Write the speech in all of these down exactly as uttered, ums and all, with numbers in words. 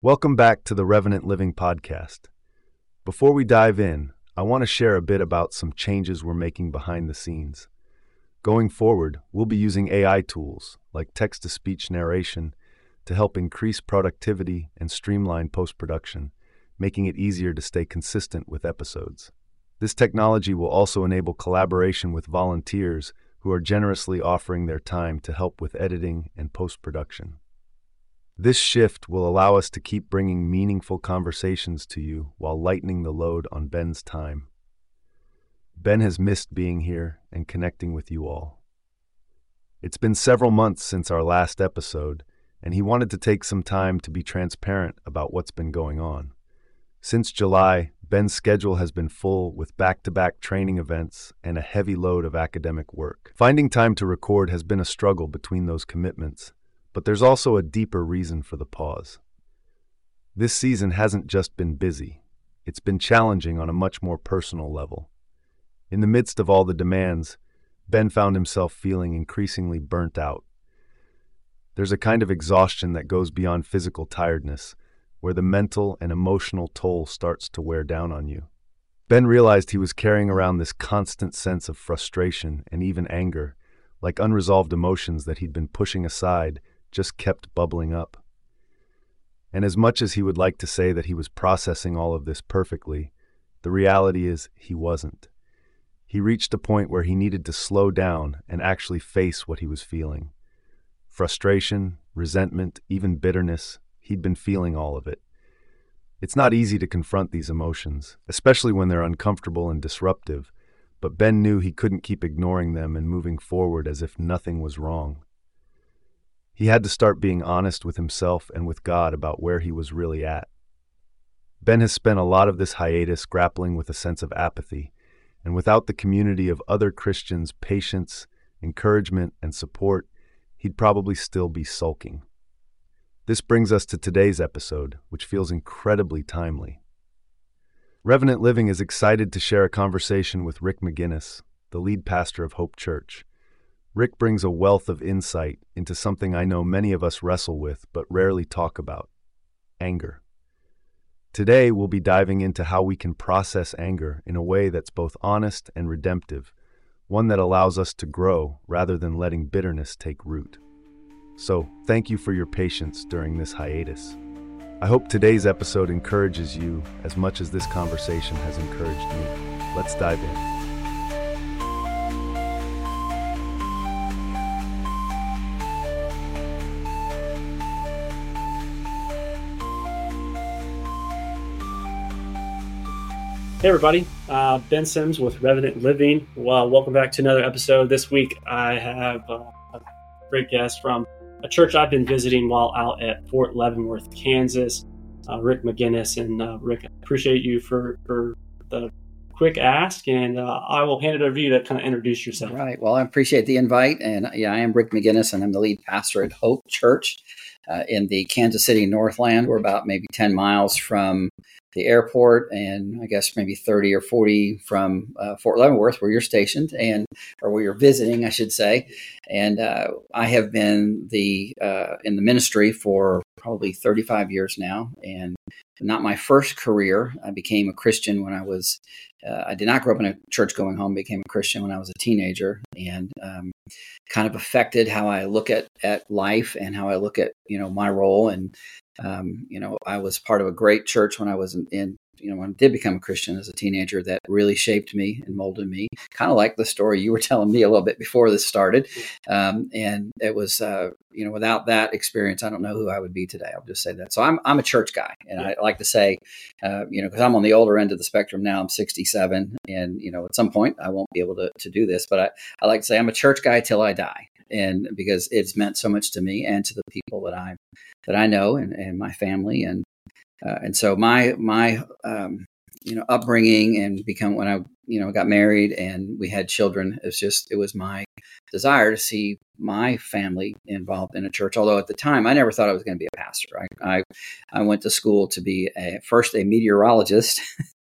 Welcome back to the Revenant Living Podcast. Before we dive in, I want to share a bit about some changes we're making behind the scenes. Going forward, we'll be using A I tools like text-to-speech narration to help increase productivity and streamline post-production, making it easier to stay consistent with episodes. This technology will also enable collaboration with volunteers who are generously offering their time to help with editing and post-production. This shift will allow us to keep bringing meaningful conversations to you while lightening the load on Ben's time. Ben has missed being here and connecting with you all. It's been several months since our last episode, and he wanted to take some time to be transparent about what's been going on. Since July, Ben's schedule has been full with back-to-back training events and a heavy load of academic work. Finding time to record has been a struggle between those commitments, but there's also a deeper reason for the pause. This season hasn't just been busy. It's been challenging on a much more personal level. In the midst of all the demands, Ben found himself feeling increasingly burnt out. There's a kind of exhaustion that goes beyond physical tiredness, where the mental and emotional toll starts to wear down on you. Ben realized he was carrying around this constant sense of frustration and even anger, like unresolved emotions that he'd been pushing aside just kept bubbling up. And as much as he would like to say that he was processing all of this perfectly, the reality is he wasn't. He reached a point where he needed to slow down and actually face what he was feeling. Frustration, resentment, even bitterness. He'd been feeling all of it. It's not easy to confront these emotions, especially when they're uncomfortable and disruptive, but Ben knew he couldn't keep ignoring them and moving forward as if nothing was wrong. He had to start being honest with himself and with God about where he was really at. Ben has spent a lot of this hiatus grappling with a sense of apathy, and without the community of other Christians' patience, encouragement, and support, he'd probably still be sulking. This brings us to today's episode, which feels incredibly timely. Revenant Living is excited to share a conversation with Rick McGinnis, the lead pastor of Hope Church. Rick brings a wealth of insight into something I know many of us wrestle with but rarely talk about: anger. Today, we'll be diving into how we can process anger in a way that's both honest and redemptive, one that allows us to grow rather than letting bitterness take root. So, thank you for your patience during this hiatus. I hope today's episode encourages you as much as this conversation has encouraged me. Let's dive in. Hey everybody, uh, Ben Sims with Revenant Living. Well, welcome back to another episode. This week I have uh, a great guest from a church I've been visiting while out at Fort Leavenworth, Kansas, uh, Rick McGinnis. And uh, Rick, I appreciate you for, for the quick ask, and uh, I will hand it over to you to kind of introduce yourself. Right. Well, I appreciate the invite. And yeah, I am Rick McGinnis, and I'm the lead pastor at Hope Church uh, in the Kansas City Northland. We're about maybe ten miles from the airport, and I guess maybe thirty or forty from uh, Fort Leavenworth, where you're stationed, and or where you're visiting, I should say. And uh, I have been the uh, in the ministry for probably thirty-five years now, and not my first career. I became a Christian when I was. Uh, I did not grow up in a church-going home. Became a Christian when I was a teenager, and um, kind of affected how I look at at life and how I look at you know my role. And um, you know, I was part of a great church when I was in, in you know, when I did become a Christian as a teenager, that really shaped me and molded me. Kind of like the story you were telling me a little bit before this started. Um, and it was, uh, you know, without that experience, I don't know who I would be today. I'll just say that. So I'm, I'm a church guy. And I like to say, uh, you know, because I'm on the older end of the spectrum now. I'm sixty-seven. And, you know, at some point I won't be able to, to do this. But I, I like to say I'm a church guy till I die. And because it's meant so much to me and to the people that I that I know and, and my family. And Uh, and so my my um, you know upbringing and become when I you know got married and we had children, it's just it was my desire to see my family involved in a church. Although at the time I never thought I was going to be a pastor. I I, I went to school to be a, first a meteorologist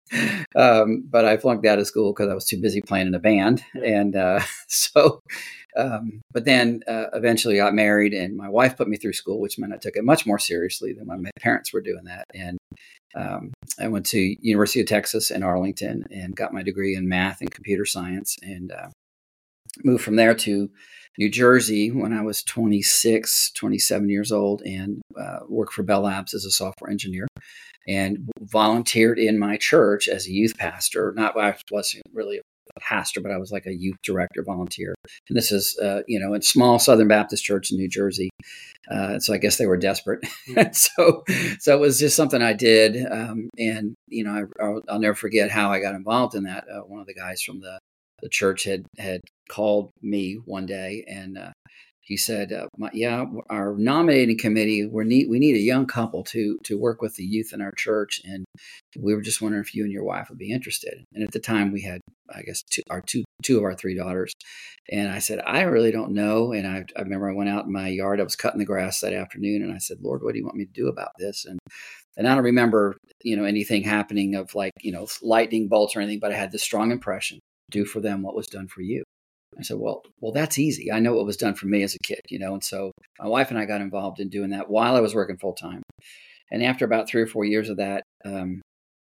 um, but I flunked out of school because I was too busy playing in a band. And uh, so, um, but then uh, eventually got married, and my wife put me through school, which meant I took it much more seriously than when my parents were doing that. And um, I went to University of Texas in Arlington and got my degree in math and computer science, and uh, moved from there to New Jersey when I was twenty-six, twenty-seven years old, and uh, worked for Bell Labs as a software engineer, and volunteered in my church as a youth pastor. Not, I wasn't really a pastor, but I was like a youth director volunteer. And this is, uh, you know, a small Southern Baptist church in New Jersey. Uh, so I guess they were desperate. so, so it was just something I did. Um, and, you know, I, I'll, I'll never forget how I got involved in that. Uh, one of the guys from the, the church had, had called me one day, and uh, he said, uh, my, yeah, our nominating committee, we need, we need a young couple to, to work with the youth in our church. And we were just wondering if you and your wife would be interested. And at the time we had, I guess, two, our two, two of our three daughters. And I said, I really don't know. And I, I remember I went out in my yard, I was cutting the grass that afternoon, and I said, Lord, what do you want me to do about this? And, and I don't remember, you know, anything happening of like, you know, lightning bolts or anything, but I had this strong impression, do for them what was done for you. I said, well, well, that's easy. I know what was done for me as a kid, you know? And so my wife and I got involved in doing that while I was working full time. And after about three or four years of that, um,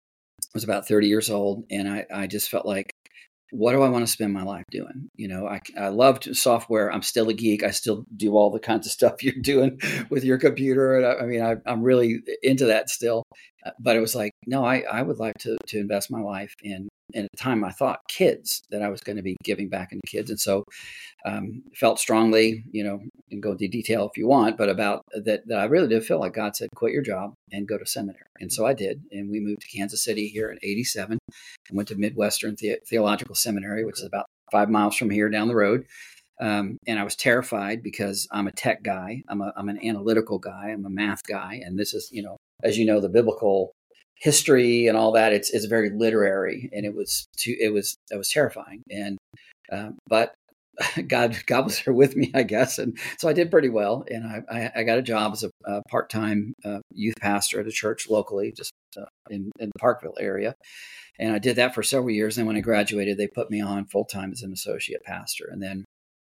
I was about thirty years old. And I, I just felt like, what do I want to spend my life doing? You know, I, I loved software. I'm still a geek. I still do all the kinds of stuff you're doing with your computer. And I, I mean, I, I'm really into that still. Uh, but it was like, no, I, I would like to, to invest my life in, and at the time I thought kids, that I was going to be giving back into kids. And so um, felt strongly, you know, and go into detail if you want, but about that, that I really did feel like God said, quit your job and go to seminary. And so I did. And we moved to Kansas City here in eighty-seven and went to Midwestern the- Theological Seminary, which is about five miles from here down the road. Um, and I was terrified because I'm a tech guy. I'm a, I'm an analytical guy. I'm a math guy. And this is, you know, as you know, the biblical history and all that, it's, it's very literary, and it was too, it was, it was terrifying. And, um, but God, God was there with me, I guess. And so I did pretty well. And I, I, I got a job as a, a part-time uh, youth pastor at a church locally, just uh, in, in the Parkville area. And I did that for several years. And when I graduated, they put me on full-time as an associate pastor. And then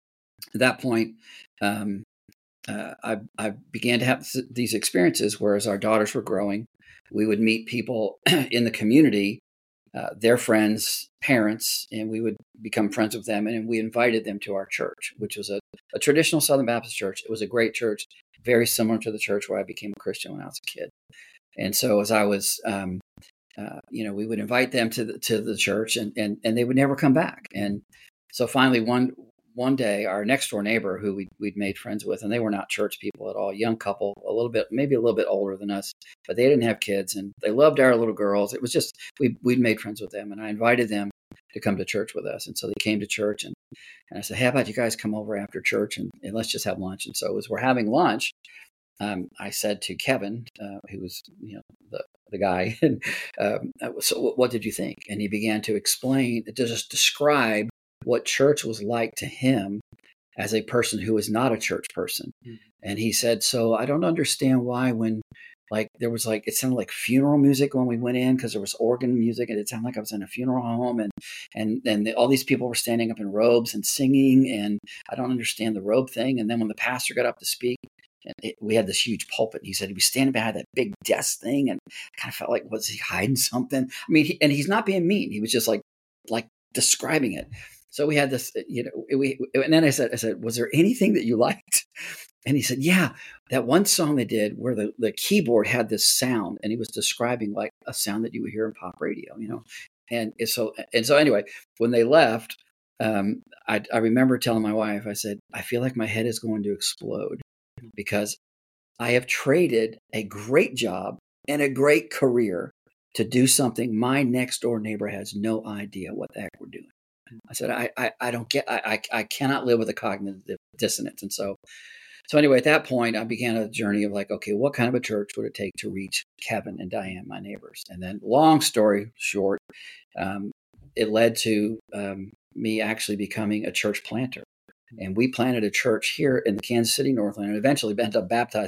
at that point, um, uh, I, I began to have th- these experiences where, as our daughters were growing, we would meet people in the community, uh, their friends, parents, and we would become friends with them. And we invited them to our church, which was a, a traditional Southern Baptist church. It was a great church, very similar to the church where I became a Christian when I was a kid. And so as I was, um, uh, you know, we would invite them to the, to the church, and, and, and they would never come back. And so finally one, one day, our next door neighbor, who we'd, we'd made friends with, and they were not church people at all, young couple, a little bit, maybe a little bit older than us, but they didn't have kids, and they loved our little girls. It was just, we, we'd made friends with them, and I invited them to come to church with us. And so they came to church, and, and I said, how about you guys come over after church and, and let's just have lunch. And so as we're having lunch, um, I said to Kevin, uh, who was, you know, the, the guy, and um, so what did you think? And he began to explain, to just describe what church was like to him as a person who was not a church person. Mm-hmm. And he said, so I don't understand why when like there was like, it sounded like funeral music when we went in, because there was organ music, and it sounded like I was in a funeral home, and and and the, all these people were standing up in robes and singing, and I don't understand the robe thing. And then when the pastor got up to speak, and it, we had this huge pulpit, and he said he was standing behind that big desk thing, and I kind of felt like, was he hiding something? I mean, he, and he's not being mean. He was just like like describing it. So we had this, you know, we, and then I said, I said, was there anything that you liked? And he said, yeah, that one song they did where the, the keyboard had this sound, and he was describing like a sound that you would hear in pop radio, you know? And so, and so anyway, when they left, um, I, I remember telling my wife, I said, I feel like my head is going to explode because I have traded a great job and a great career to do something my next door neighbor has no idea what the heck we're doing. I said, I, I, I don't get, I, I cannot live with a cognitive dissonance. And so, so anyway, at that point, I began a journey of like, okay, what kind of a church would it take to reach Kevin and Diane, my neighbors? And then long story short, um, it led to um, me actually becoming a church planter. And we planted a church here in the Kansas City Northland, and eventually ended up baptizing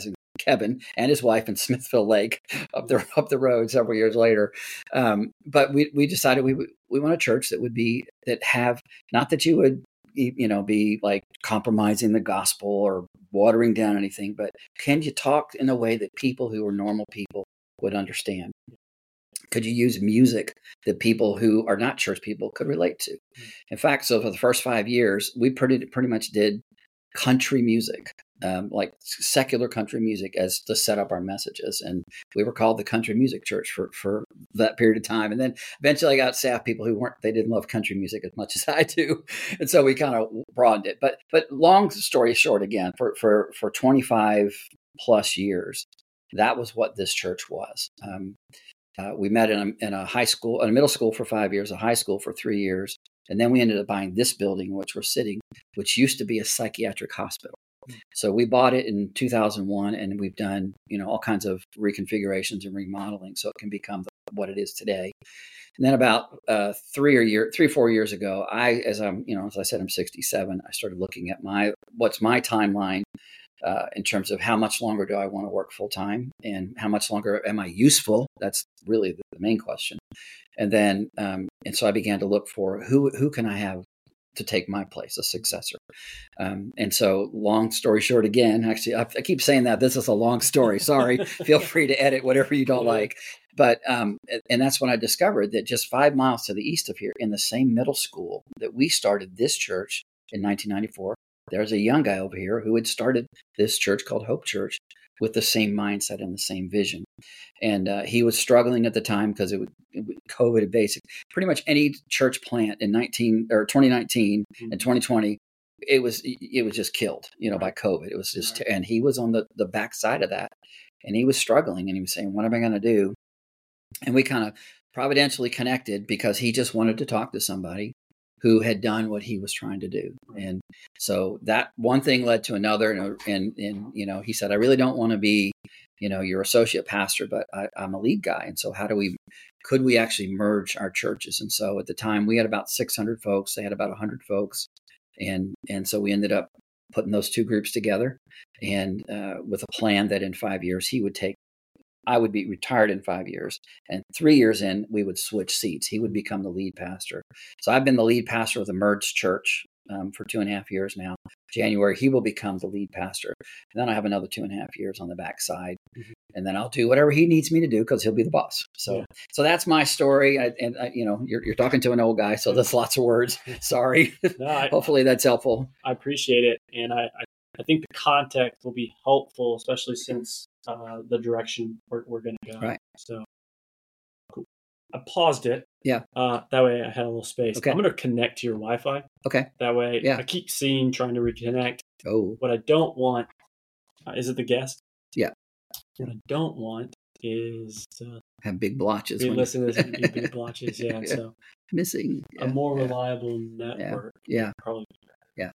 Kevin and his wife in Smithville Lake up the up the road several years later. Um, but we we decided we we want a church that would be that have not that you would you know be like compromising the gospel or watering down anything, but can you talk in a way that people who are normal people would understand? Could you use music that people who are not church people could relate to? In fact, so for the first five years, we pretty pretty much did country music, um, like secular country music, as to set up our messages. And we were called the Country Music Church for for that period of time. And then eventually, I got staff people who weren't they didn't love country music as much as I do, and so we kind of broadened it. But but long story short, again, for for for twenty-five plus years, that was what this church was. Um, Uh, we met in a, in a high school, in a middle school for five years, a high school for three years. And then we ended up buying this building, which we're sitting, which used to be a psychiatric hospital. So we bought it in two thousand one, and we've done, you know, all kinds of reconfigurations and remodeling so it can become the, what it is today. And then about uh, three or year, three, four years ago, I, as I'm, you know, as I said, I'm sixty-seven. I started looking at my, what's my timeline Uh, in terms of how much longer do I want to work full time and how much longer am I useful? That's really the, the main question. And then, um, and so I began to look for who who can I have to take my place, a successor. Um, and so, long story short, again, actually, I, I keep saying that this is a long story. Sorry, feel free to edit whatever you don't like. But um, and that's when I discovered that just five miles to the east of here, in the same middle school that we started this church in nineteen ninety-four. There's a young guy over here who had started this church called Hope Church with the same mindset and the same vision. And uh, he was struggling at the time because it, it was COVID basic. Pretty much any church plant in nineteen or twenty nineteen mm-hmm. and twenty twenty, it was it was just killed, you know, by COVID. It was just, right. And he was on the the backside of that, and he was struggling, and he was saying, "What am I going to do?" And we kind of providentially connected because he just wanted to talk to somebody who had done what he was trying to do. And so that one thing led to another. And, and, and you know, he said, I really don't want to be, you know, your associate pastor, but I, I'm a lead guy. And so how do we, could we actually merge our churches? And so at the time we had about six hundred folks. They had about one hundred folks. And, and so we ended up putting those two groups together, and uh, with a plan that in five years he would take, I would be retired in five years, and three years in, we would switch seats. He would become the lead pastor. So I've been the lead pastor of the merged church um, for two and a half years now. January, he will become the lead pastor. And then I have another two and a half years on the backside. Mm-hmm. And then I'll do whatever he needs me to do because he'll be the boss. So, yeah. so that's my story. I, and I, you know, you're, you're talking to an old guy, so that's lots of words. Sorry. No, I, Hopefully that's helpful. I appreciate it. And I, I, I think the context will be helpful, especially since uh, the direction we're, we're going to go. Right. So cool. I paused it. Yeah. Uh, that way I had a little space. Okay. I'm going to connect to your Wi-Fi. Okay. That way yeah. I keep seeing, trying to reconnect. Oh. What I don't want, uh, is it the guest? Yeah. What I don't want is to have big blotches. Be listening to big, big blotches. Yeah. yeah. So missing yeah. a more reliable yeah. network. Yeah. yeah. Probably. Yeah.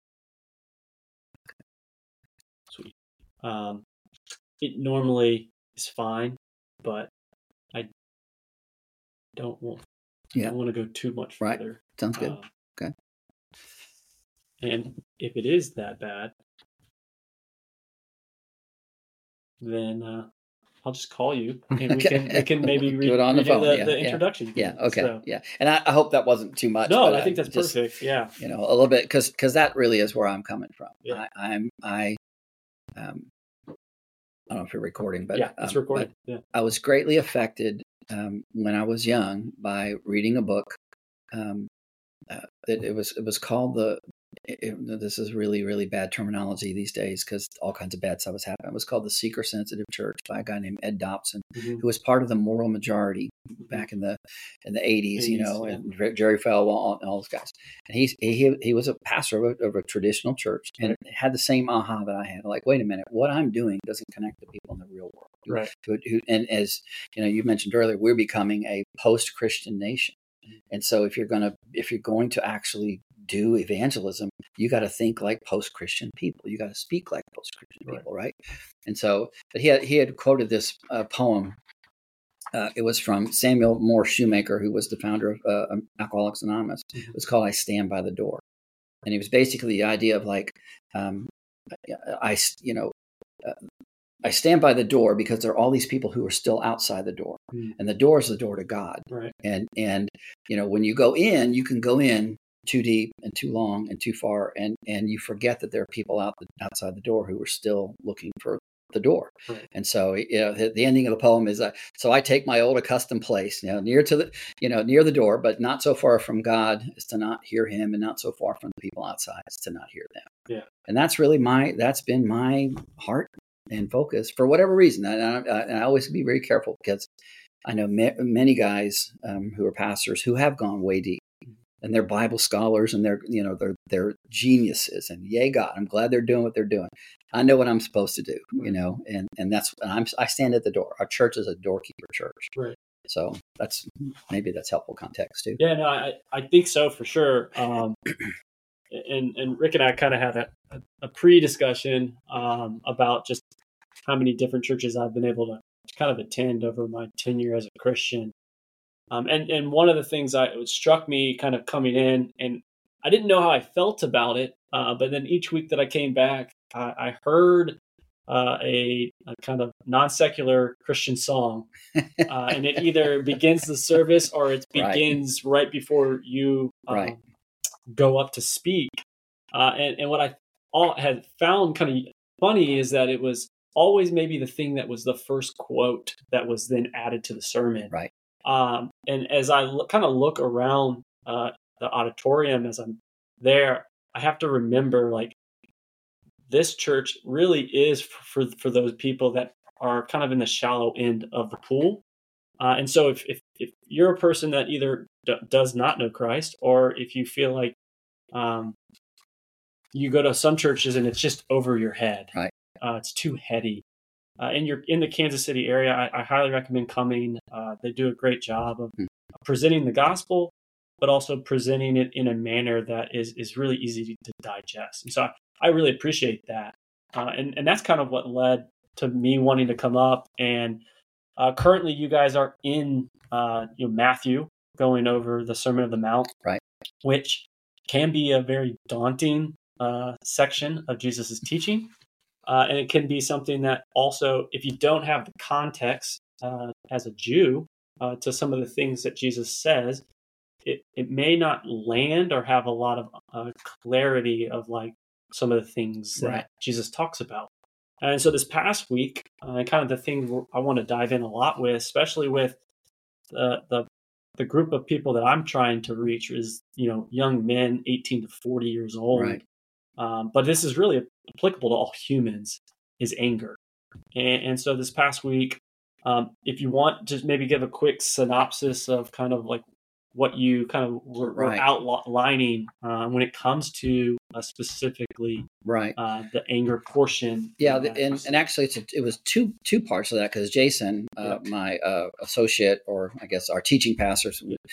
Sweet. Um, it normally is fine, but I don't want. Yeah. I don't want to go too much right. further. Sounds good. Uh, okay. And if it is that bad, then uh, I'll just call you, and we okay. can we can maybe re- do it on the phone. The, yeah. the introduction. Yeah. yeah. Okay. So. Yeah. And I, I hope that wasn't too much. No, but I think that's just, perfect. Yeah. You know, a little bit because because that really is where I'm coming from. Yeah. I, I'm I um I don't know if you're recording, but yeah, it's um, recording. Yeah. I was greatly affected um, when I was young by reading a book. Um, uh, it, it was it was called the. It, it, this is really really bad terminology these days because all kinds of bad stuff was happening. It was called The Seeker Sensitive Church by a guy named Ed Dobson, mm-hmm. who was part of the Moral Majority back in the in the eighties, you know, yeah. and Jerry Falwell and all those guys. And he's he he was a pastor of a, of a traditional church, and it had the same aha that I had. Like, wait a minute, what I'm doing doesn't connect to people in the real world, right? Who, who, and as you know, you mentioned earlier, we're becoming a post-Christian nation, and so if you're gonna if you're going to actually do evangelism, you got to think like post-Christian people. You got to speak like post-Christian right. people, right? And so, but he had he had quoted this uh, poem. Uh, it was from Samuel Moore Shoemaker, who was the founder of uh, Alcoholics Anonymous. Mm-hmm. It was called "I Stand by the Door," and it was basically the idea of like, um, I, you know, uh, I stand by the door because there are all these people who are still outside the door, Mm. and the door is the door to God. Right. And and you know, when you go in, you can go in too deep and too long and too far, and and you forget that there are people out the, outside the door who are still looking for the door. Right. And so, you know, the, the ending of the poem is, uh, so I take my old accustomed place, you know, near to the, you know, near the door, but not so far from God as to not hear him, and not so far from the people outside as to not hear them. Yeah. And that's really my, that's been my heart and focus for whatever reason. And I, I, and I always be very careful, because I know ma- many guys um, who are pastors who have gone way deep, and they're Bible scholars, and they're, you know, they're, they're geniuses, and yay God, I'm glad they're doing what they're doing. I know what I'm supposed to do, you know, and, and that's, I'm, I stand at the door. Our church is a doorkeeper church. Right. So that's, maybe that's helpful context too. Yeah, no, I, I think so for sure. Um, and, and Rick and I kind of had a, a, a pre-discussion um, about just how many different churches I've been able to kind of attend over my tenure as a Christian. Um, and, and one of the things I, it struck me kind of coming in, and I didn't know how I felt about it, uh, but then each week that I came back, I, I heard uh, a, a kind of non-secular Christian song, uh, and it either begins the service or it begins right, right before you um, right. go up to speak. Uh, and, and what I all had found kind of funny is that it was always maybe the thing that was the first quote that was then added to the sermon. Right. Um, and as I look, kind of look around uh, the auditorium as I'm there, I have to remember, like, this church really is for for those people that are kind of in the shallow end of the pool. Uh, and so if, if if you're a person that either d- does not know Christ, or if you feel like um, you go to some churches and it's just over your head, right. uh, it's too heady. Uh, and you're in the Kansas City area, I, I highly recommend coming. Uh, they do a great job of mm. presenting the gospel, but also presenting it in a manner that is is really easy to, to digest. And so I, I really appreciate that. Uh, and, and that's kind of what led to me wanting to come up. And uh, currently you guys are in uh, you know, Matthew, going over the Sermon of the Mount, right, which can be a very daunting uh, section of Jesus's teaching. Uh, and it can be something that also, if you don't have the context uh, as a Jew uh, to some of the things that Jesus says, it, it may not land or have a lot of uh, clarity of like some of the things that right. Jesus talks about. And so this past week, uh, kind of the thing I want to dive in a lot with, especially with the, the the group of people that I'm trying to reach, is, you know, young men, eighteen to forty years old. Right. Um, but this is really applicable to all humans, is anger. And, and so this past week, um, if you want, just maybe give a quick synopsis of kind of like what you kind of were, were right. outlining uh, when it comes to uh, specifically right. uh, the anger portion. Yeah, the, and, and actually it's a, it was two two parts of that, because Jason, uh, yeah. my uh, associate, or I guess our teaching pastor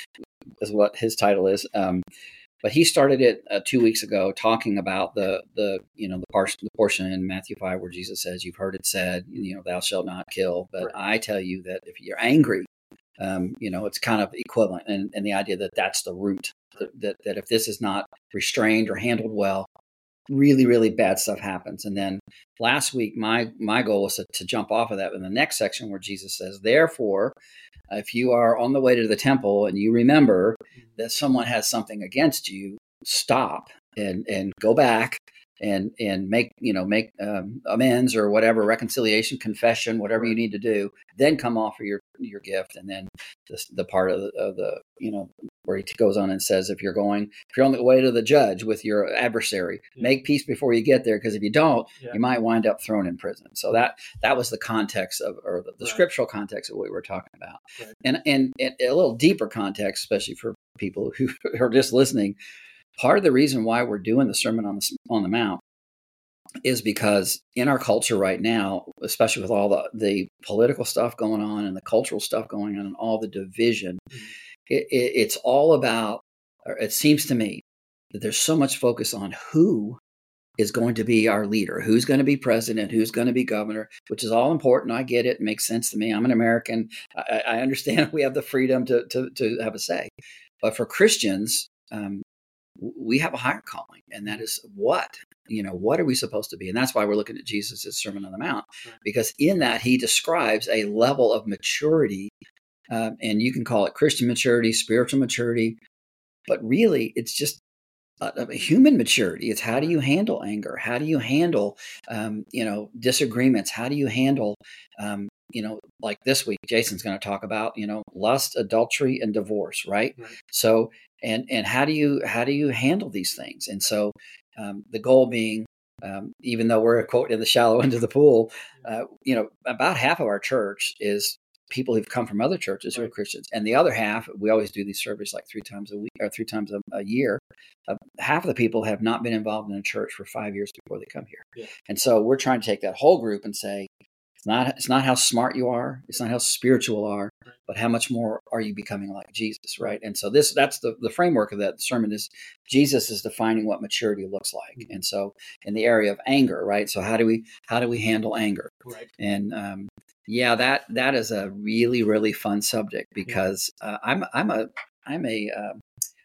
is what his title is, um, but he started it uh, two weeks ago, talking about the the you know the, par- the portion in Matthew five where Jesus says, "You've heard it said, you know, thou shalt not kill, but right. I tell you that if you're angry, um, you know, it's kind of equivalent." And, and the idea that that's the root, that, that that if this is not restrained or handled well, really, really bad stuff happens. And then last week, my my goal was to, to jump off of that in the next section where Jesus says, "Therefore, if you are on the way to the temple and you remember that someone has something against you, stop and, and go back and, and make, you know, make um, amends or whatever, reconciliation, confession, whatever you need to do, then come offer your, your gift." And then the, the part of the, of the, you know, where he goes on and says, if you're going, if you're on the way to the judge with your adversary, yeah. make peace before you get there, because if you don't, yeah. you might wind up thrown in prison. So that that was the context of, or the, the right. scriptural context of what we were talking about. Right. And, and and a little deeper context, especially for people who are just listening, part of the reason why we're doing the Sermon on the on the Mount is because in our culture right now, especially with all the, the political stuff going on and the cultural stuff going on and all the division, mm-hmm. It, it, it's all about, or it seems to me, that there's so much focus on who is going to be our leader, who's going to be president, who's going to be governor, which is all important. I get it. It makes sense to me. I'm an American. I, I understand we have the freedom to, to, to have a say. But for Christians, um, we have a higher calling, and that is what? You know, what are we supposed to be? And that's why we're looking at Jesus' Sermon on the Mount, because in that he describes a level of maturity, um, and you can call it Christian maturity, spiritual maturity, but really it's just a, a human maturity. It's how do you handle anger? How do you handle, um, you know, disagreements? How do you handle, um, you know, like this week, Jason's going to talk about, you know, lust, adultery, and divorce, right? Right. So, and and how do you how do you handle these things? And so, um, the goal being, um, even though we're quote in the shallow end of the pool, uh, you know, about half of our church is people who've come from other churches who are Christians, and the other half, we always do these surveys like three times a week or three times a, a year. Uh, half of the people have not been involved in a church for five years before they come here, Yeah. and so we're trying to take that whole group and say, it's not it's not how smart you are, it's not how spiritual you are, but how much more are you becoming like Jesus, right? And so this that's the the framework of that sermon is Jesus is defining what maturity looks like, and so in the area of anger, right? So how do we how do we handle anger? Right. And um, yeah, that that is a really really fun subject because uh, I'm I'm a I'm a uh,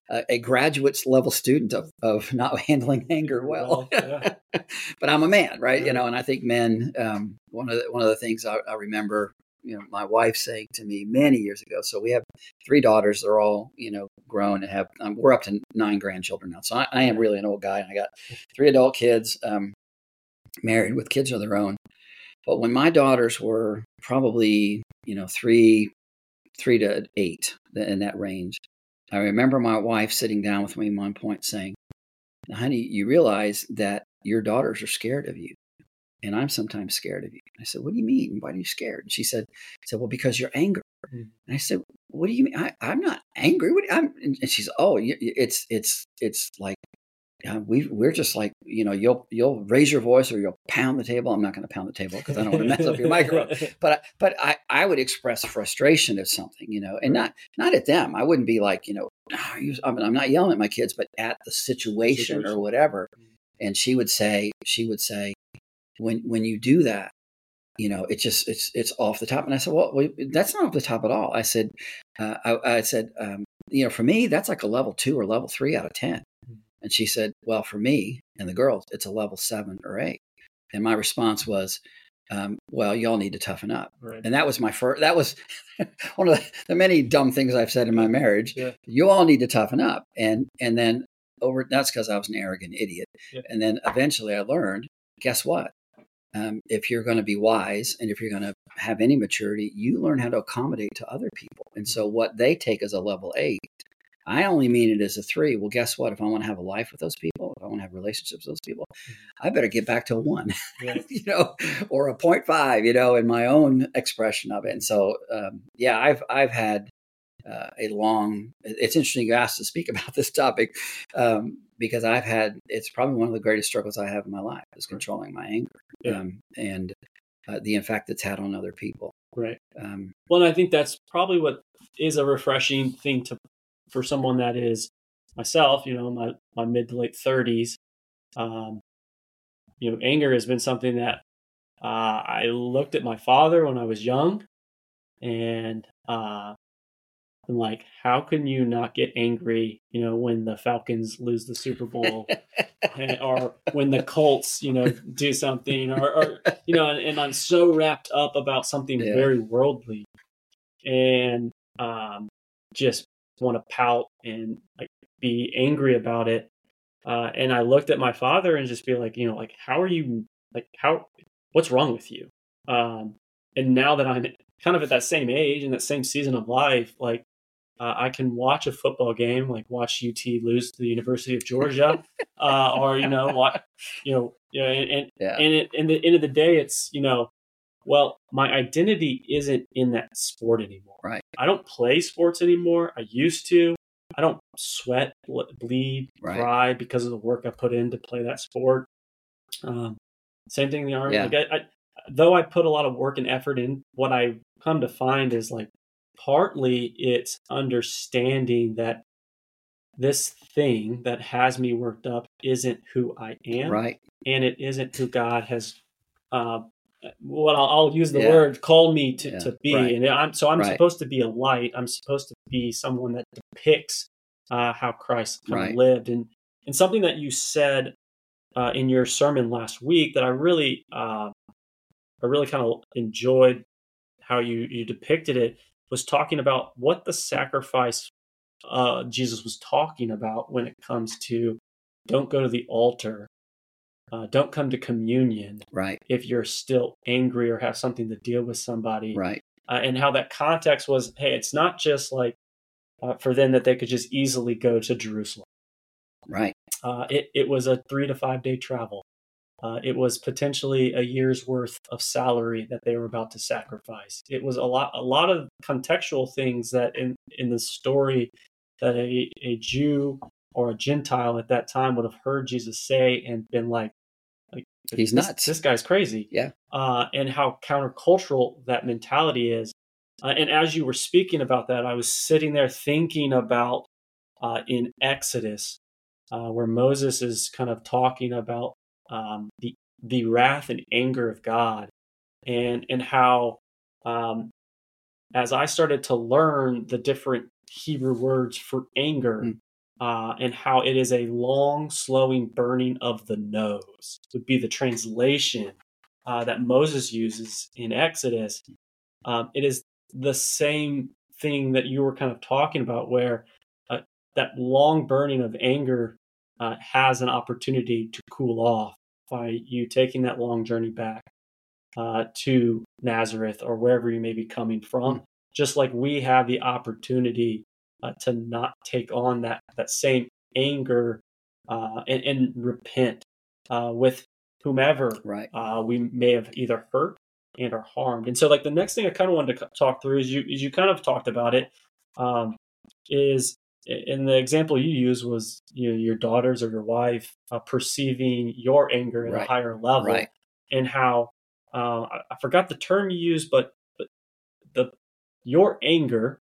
a graduate level student of, of not handling anger well, well yeah. But I'm a man, right? Yeah. You know, and I think men, um, one of the, one of the things I, I remember, you know, my wife saying to me many years ago. So we have three daughters; they're all, you know, grown and have. Um, we're up to nine grandchildren now. So I, I am really an old guy, and I got three adult kids, um, married with kids of their own. But when my daughters were probably, you know, three, three to eight in that range, I remember my wife sitting down with me at one point saying, honey, you realize that your daughters are scared of you. And I'm sometimes scared of you. I said, what do you mean? Why are you scared? And she said, said, well, because you're angry. Mm-hmm. And I said, what do you mean? I, I'm not angry. What, I'm, and she's, oh, it's, it's, it's like, uh, we, we're just like, you know, you'll, you'll raise your voice or you'll pound the table. I'm not going to pound the table because I don't want to mess up your microphone. But, but I, I would express frustration at something, you know, and not, not at them. I wouldn't be like, you know, oh, you, I mean, I'm not yelling at my kids, but at the situation, situation or whatever. And she would say, she would say, when, when you do that, you know, it just, it's, it's off the top. And I said, well, wait, that's not off the top at all. I said, uh, I, I said, um, you know, for me, that's like a level two or level three out of ten. And she said, well, for me and the girls, it's a level seven or eight. And my response was, um, well, y'all need to toughen up. Right. And that was my first, that was one of the, the many dumb things I've said in my marriage. Yeah. You all need to toughen up. And, and then over, that's because I was an arrogant idiot. Yeah. And then eventually I learned, guess what? Um, if you're going to be wise and if you're going to have any maturity, you learn how to accommodate to other people. And so what they take as a level eight, I only mean it as a three. Well, guess what? If I want to have a life with those people, if I want to have relationships with those people, I better get back to a one, yeah. you know, or a point five, you know, in my own expression of it. And so, um, yeah, I've I've had uh, a long. It's interesting you asked to speak about this topic um, because I've had. It's probably one of the greatest struggles I have in my life is controlling my anger yeah. um, and uh, the effect it's had on other people. Right. Um, well, and I think that's probably what is a refreshing thing to. For someone that is myself, you know, my, my mid to late thirties, um, you know, anger has been something that uh, I looked at my father when I was young and uh, I'm like, how can you not get angry, you know, when the Falcons lose the Super Bowl and, or when the Colts, you know, do something or, or you know, and, and I'm so wrapped up about something yeah. very worldly and um, just want to pout and like be angry about it. Uh, and I looked at my father and just be like, you know, like, how are you, like, how, what's wrong with you? Um, and now that I'm kind of at that same age and that same season of life, like, uh, I can watch a football game, like watch U T lose to the University of Georgia, uh, or, you know, what, you know, you know, and, and, yeah. and at the end of the day, it's, you know, well, my identity isn't in that sport anymore. Right. I don't play sports anymore. I used to. I don't sweat, bleed, right. cry because of the work I put in to play that sport. Um, same thing in the Army. Yeah. Like I, I, though I put a lot of work and effort in, what I come to find is like partly it's understanding that this thing that has me worked up isn't who I am. Right. And it isn't who God has uh, what I'll, I'll use the yeah. word call me to, yeah. to be. Right. And I'm, so I'm right. supposed to be a light. I'm supposed to be someone that depicts uh, how Christ kind right. of lived. And, and something that you said uh, in your sermon last week that I really, uh, I really kind of enjoyed how you you depicted it, was talking about what the sacrifice uh, Jesus was talking about when it comes to don't go to the altar, uh, don't come to communion Right. if you're still angry or have something to deal with somebody, Right. uh, and how that context was, hey, it's not just like uh, for them that they could just easily go to Jerusalem. Right. Uh, it it was a three to five day travel. Uh, it was potentially a year's worth of salary that they were about to sacrifice. It was a lot, a lot of contextual things that in, in the story that a, a Jew or a Gentile at that time would have heard Jesus say and been like, like He's this, nuts. This guy's crazy. Yeah. Uh, and how countercultural that mentality is. Uh, and as you were speaking about that, I was sitting there thinking about uh, in Exodus, uh, where Moses is kind of talking about um, the the wrath and anger of God, and and how um, as I started to learn the different Hebrew words for anger, Mm. uh, and how it is a long, slowing burning of the nose would be the translation uh, that Moses uses in Exodus. Um, it is the same thing that you were kind of talking about, where uh, that long burning of anger uh, has an opportunity to cool off by you taking that long journey back uh, to Nazareth or wherever you may be coming from. Mm. Just like we have the opportunity uh, to not take on that that same anger uh, and, and repent uh, with whomever Right. uh, we may have either hurt and are harmed. And so, like the next thing I kind of wanted to talk through is you is you kind of talked about it. Um, is and the example you used was, you know, your daughters or your wife uh, perceiving your anger at Right. a higher level, Right. and how uh, I, I forgot the term you used, but but the your anger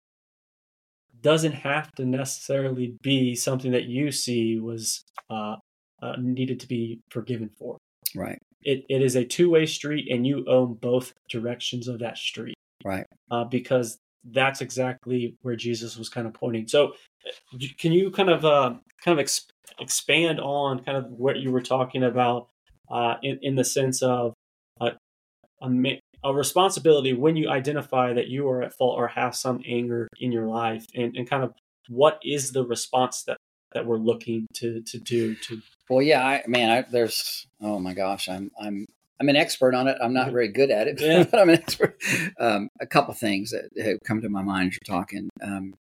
doesn't have to necessarily be something that you see was uh, uh, needed to be forgiven for. Right. It it is a two way street, and you own both directions of that street. Right. Uh, because that's exactly where Jesus was kind of pointing. So, can you kind of uh, kind of ex- expand on kind of what you were talking about uh, in in the sense of uh, a, ma- a responsibility when you identify that you are at fault or have some anger in your life, and, and kind of what is the response that, that we're looking to to do to. Well, yeah, I, man, I, there's, oh my gosh, I'm, I'm, I'm an expert on it. I'm not very good at it, Yeah. but I'm an expert. Um, a couple things that have come to my mind as you're talking. Um,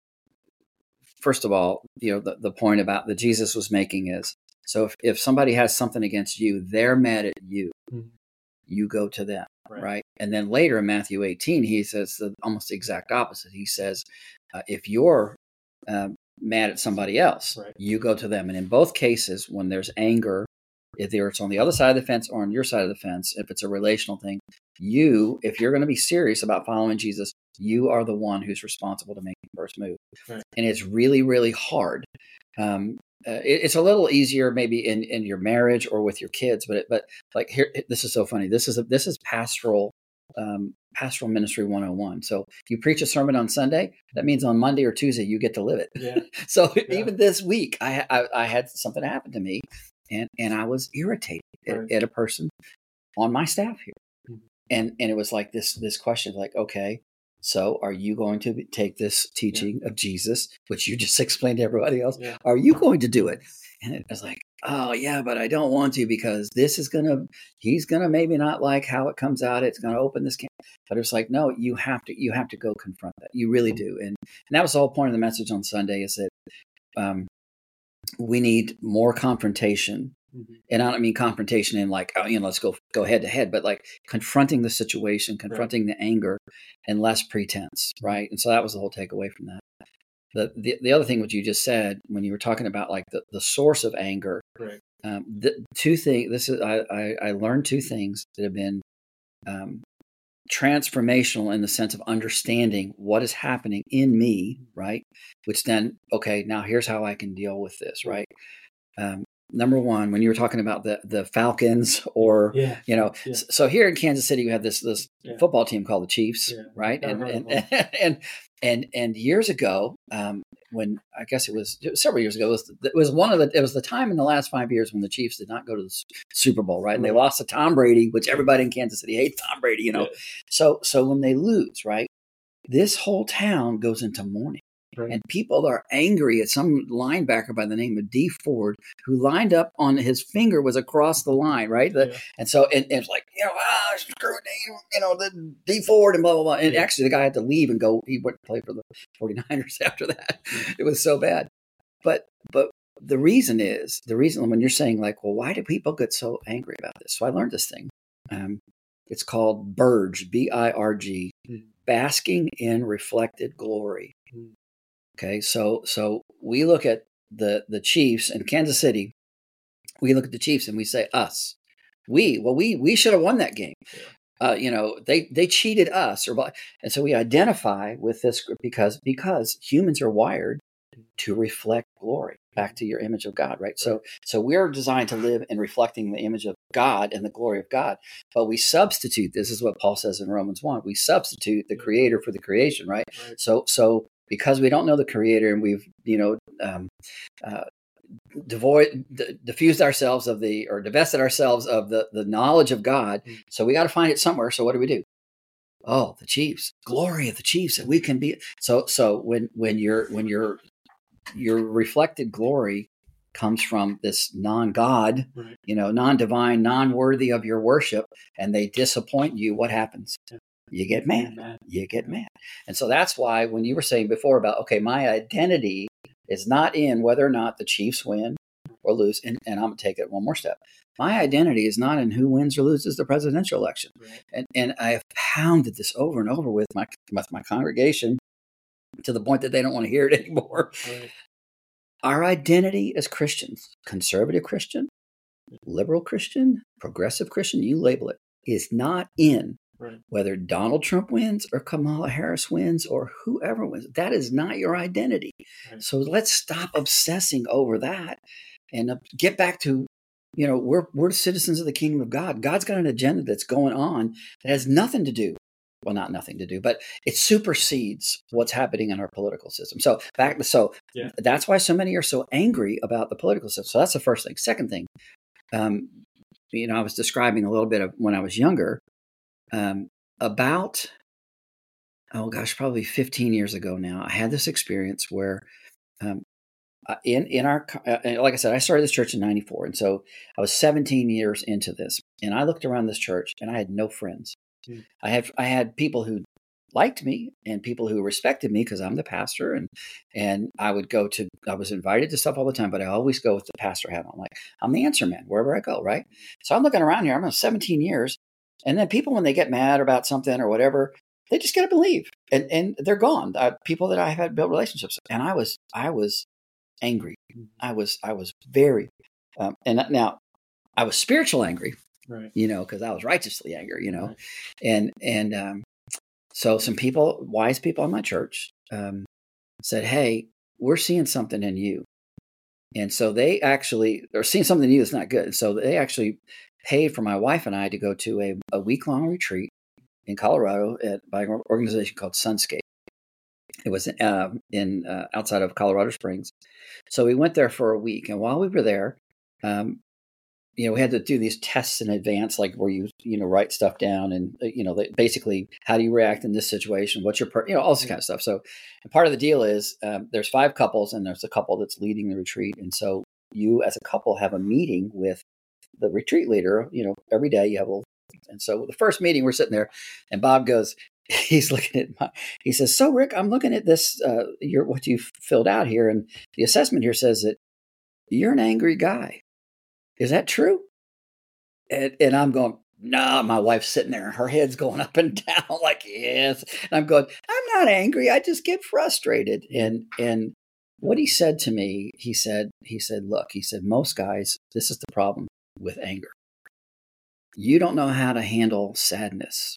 first of all, you know, the, the point about that Jesus was making is, so if, if somebody has something against you, they're mad at you, Mhm. you go to them, Right. right? And then later in Matthew eighteen, he says the almost the exact opposite. He says, uh, if you're um, mad at somebody else, Right. you go to them. And in both cases, when there's anger, either it's on the other side of the fence or on your side of the fence, if it's a relational thing, you, if you're going to be serious about following Jesus, you are the one who's responsible to make the first move. Right. And it's really, really hard. Um, uh, it, it's a little easier maybe in, in your marriage or with your kids, but it, but like here, this is so funny. This is a, this is pastoral um, pastoral ministry one oh one. So if you preach a sermon on Sunday, that means on Monday or Tuesday you get to live it. Yeah. So Yeah. even this week, I, I I had something happen to me, and and I was irritated at, Right. at a person on my staff here, Mhm. and and it was like this this question, like, okay, so are you going to take this teaching of Jesus, which you just explained to everybody else? Yeah. Are you going to do it? And it was like, oh yeah, but I don't want to, because this is gonna he's gonna maybe not like how it comes out. It's gonna open this can. But it was like, no, you have to you have to go confront that. You really do. And and that was the whole point of the message on Sunday, is that um, we need more confrontation. Mhm. And I don't mean confrontation in like, oh, you know, let's go go head to head, but like confronting the situation, confronting the anger, and less pretense, right? And so that was the whole takeaway from that. The, the the other thing which you just said when you were talking about like the, the source of anger, Right. um, the two things. This is I, I I learned two things that have been um, transformational in the sense of understanding what is happening in me, right? Which then, okay, now here's how I can deal with this, right? Um, number one, when you were talking about the the Falcons, or Yeah. you know, Yeah. s- so here in Kansas City, we have this this Yeah. football team called the Chiefs, Yeah. right? Never And heard and, of them. and And and years ago, um, when I guess it was, it was several years ago, it was, it was one of the it was the time in the last five years when the Chiefs did not go to the Super Bowl, right? And they lost to Tom Brady, which everybody in Kansas City hates Tom Brady, you know. Yeah. So so when they lose, right, this whole town goes into mourning. Right. And people are angry at some linebacker by the name of Dee Ford, who lined up on his finger was across the line, right? The, yeah. And so and, and it's like, you know, ah, screw Dee, you know, the Dee Ford and blah, blah, blah. And yeah. actually the guy had to leave and go, he went to play for the 49ers after that. Yeah. It was so bad. But but the reason is, the reason when you're saying like, well, why do people get so angry about this? So I learned this thing. Um, it's called Birge, B I R G, mm. basking in reflected glory. Mm. Okay, so so we look at the the Chiefs in Kansas City. We look at the Chiefs and we say us. We well we we should have won that game. Yeah. Uh, you know they they cheated us, or and so we identify with this because because humans are wired to reflect glory back to your image of God, right? right? So so we're designed to live in reflecting the image of God and the glory of God. But we substitute. This is what Paul says in Romans one. We substitute the Creator for the creation, right? right. So so. Because we don't know the Creator and we've, you know, um, uh, devoid, d- diffused ourselves of the, or divested ourselves of the, the knowledge of God. Mm-hmm. So we got to find it somewhere. So what do we do? Oh, the Chiefs, glory of the Chiefs, and we can be. So, so when when your when your your reflected glory comes from this non-God, right. you know, non-divine, non-worthy of your worship, and they disappoint you, what happens? Yeah. You get mad. mad. You get mad. And so that's why when you were saying before about, okay, my identity is not in whether or not the Chiefs win or lose. And, and I'm going to take it one more step. My identity is not in who wins or loses the presidential election. Right. And and I have pounded this over and over with my with my congregation to the point that they don't want to hear it anymore. Right. Our identity as Christians, conservative Christian, liberal Christian, progressive Christian, you label it, is not in right. whether Donald Trump wins or Kamala Harris wins or whoever wins. That is not your identity. Right. So let's stop obsessing over that and uh, get back to, you know, we're we're citizens of the kingdom of God. God's got an agenda that's going on that has nothing to do, well, not nothing to do, but it supersedes what's happening in our political system. So back, so yeah. that's why so many are so angry about the political system. So that's the first thing. Second thing, um, you know, I was describing a little bit of when I was younger. Um, about, oh gosh, probably fifteen years ago now, I had this experience where um, in, in our, uh, like I said, I started this church in ninety-four. And so I was seventeen years into this. And I looked around this church and I had no friends. Mm. I had, I had people who liked me and people who respected me because I'm the pastor. And, and I would go to, I was invited to stuff all the time, but I always go with the pastor hat on. Like, I'm the answer man wherever I go, right? So I'm looking around here, I'm on seventeen years. And then people, when they get mad about something or whatever, they just get up and leave, and and they're gone. Uh, people that I have had built relationships, and I was I was angry. I was I was very, um, and now I was spiritual angry, right? You know, because I was righteously angry, you know, right. and and um, so some people, wise people in my church, um, said, "Hey, we're seeing something in you," and so they actually they're seeing something in you that's not good. So they actually paid for my wife and I to go to a, a week-long retreat in Colorado at, by an organization called Sunscape. It was uh, in uh, outside of Colorado Springs. So we went there for a week. And while we were there, um, you know, we had to do these tests in advance, like where you, you know, write stuff down and, you know, basically, how do you react in this situation? What's your, per-? you know, all this kind of stuff. So and part of the deal is um, there's five couples and there's a couple that's leading the retreat. And so you as a couple have a meeting with the retreat leader, you know, every day you have a little, and so the first meeting we're sitting there and Bob goes, he's looking at my, he says, so Rick, I'm looking at this, uh, your, what you filled out here. And the assessment here says that you're an angry guy. Is that true? And, and I'm going, no, my wife's sitting there and her head's going up and down like, yes. And I'm going, I'm not angry. I just get frustrated. And, and what he said to me, he said, he said, look, he said, most guys, this is the problem with anger. You don't know how to handle sadness.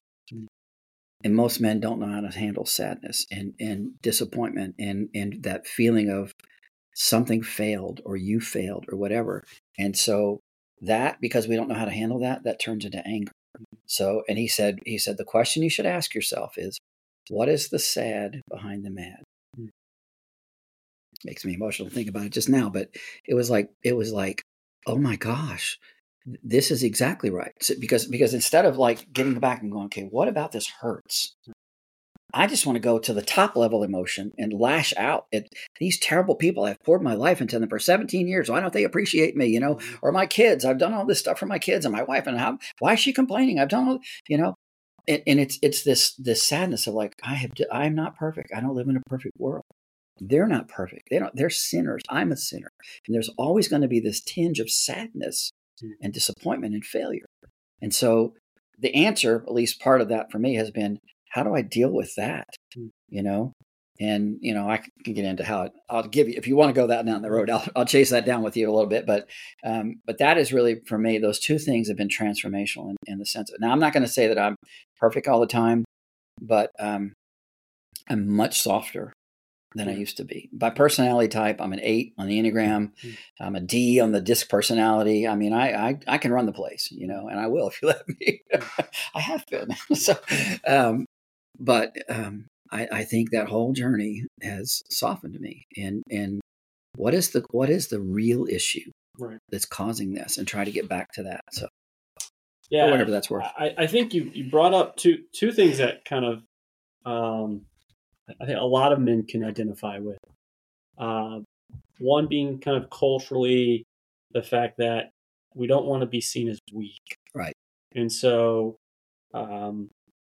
And most men don't know how to handle sadness and, and disappointment and, and that feeling of something failed or you failed or whatever. And so that, because we don't know how to handle that, that turns into anger. So, and he said, he said, the question you should ask yourself is, what is the sad behind the mad? Mm. Makes me emotional to think about it just now, but it was like, it was like, oh my gosh, this is exactly right. So, because, because instead of like getting back and going, okay, what about this hurts? I just want to go to the top level emotion and lash out at these terrible people. I've poured my life into them for seventeen years. Why don't they appreciate me? You know, or my kids, I've done all this stuff for my kids and my wife, and how, why is she complaining? I've done all, you know, and, and it's, it's this, this sadness of like, I have, I'm not perfect. I don't live in a perfect world. They're not perfect. They don't, they're sinners. I'm a sinner. And there's always going to be this tinge of sadness and disappointment and failure. And so the answer, at least part of that for me, has been, how do I deal with that? You know, and, you know, I can get into how it, I'll give you, if you want to go that down the road, I'll, I'll chase that down with you a little bit. But, um, but that is really, for me, those two things have been transformational in, in the sense of, now I'm not going to say that I'm perfect all the time, but, um, I'm much softer than I used to be. By personality type, I'm an eight on the Enneagram. I'm a D on the DISC personality. I mean, I, I, I can run the place, you know, and I will if you let me. I have been. so, um, but um, I, I think that whole journey has softened me. And and what is the what is the real issue right. that's causing this, and try to get back to that. So, yeah, or whatever that's worth. I, I think you, you brought up two two things that kind of um, I think a lot of men can identify with. Uh, one being kind of culturally the fact that we don't want to be seen as weak. Right. And so um,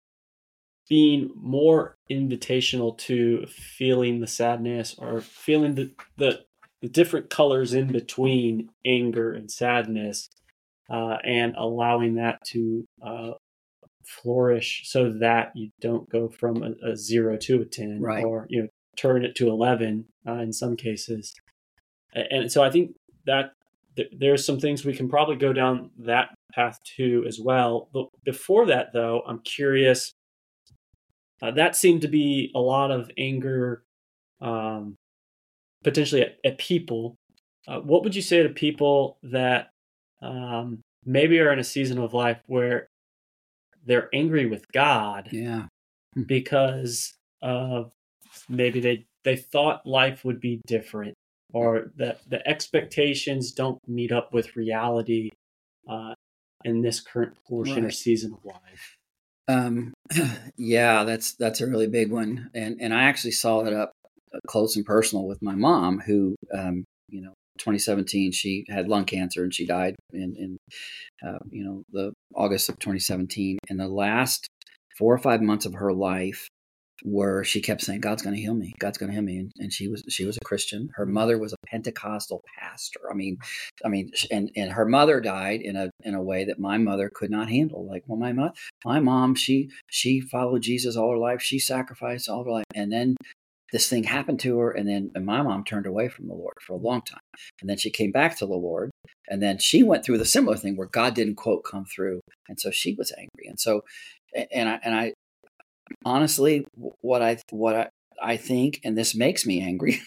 being more invitational to feeling the sadness or feeling the, the, the different colors in between anger and sadness uh, and allowing that to uh, flourish so that you don't go from a, a zero to a ten right. or, you know, turn it to eleven uh, in some cases. And so I think that th- there's some things we can probably go down that path too as well. But before that, though, I'm curious. Uh, that seemed to be a lot of anger, um, potentially at, at people. Uh, what would you say to people that um, maybe are in a season of life where they're angry with God Yeah. because of maybe they, they thought life would be different, or that the expectations don't meet up with reality uh, in this current portion Right. or season of life? Um, yeah, that's that's a really big one, and and I actually saw it up close and personal with my mom, who, um, you know, twenty seventeen she had lung cancer and she died in in uh, you know the August of twenty seventeen, and the last four or five months of her life, where she kept saying, God's going to heal me. God's going to heal me. And, and she was, she was a Christian. Her mother was a Pentecostal pastor. I mean, I mean, and, and her mother died in a, in a way that my mother could not handle. Like, well, my mom, my mom, she, she followed Jesus all her life. She sacrificed all her life. And then this thing happened to her. And then and my mom turned away from the Lord for a long time. And then she came back to the Lord. And then she went through the similar thing where God didn't, quote, come through. And so she was angry. And so, and I, and I, honestly, what I what I, I think, and this makes me angry,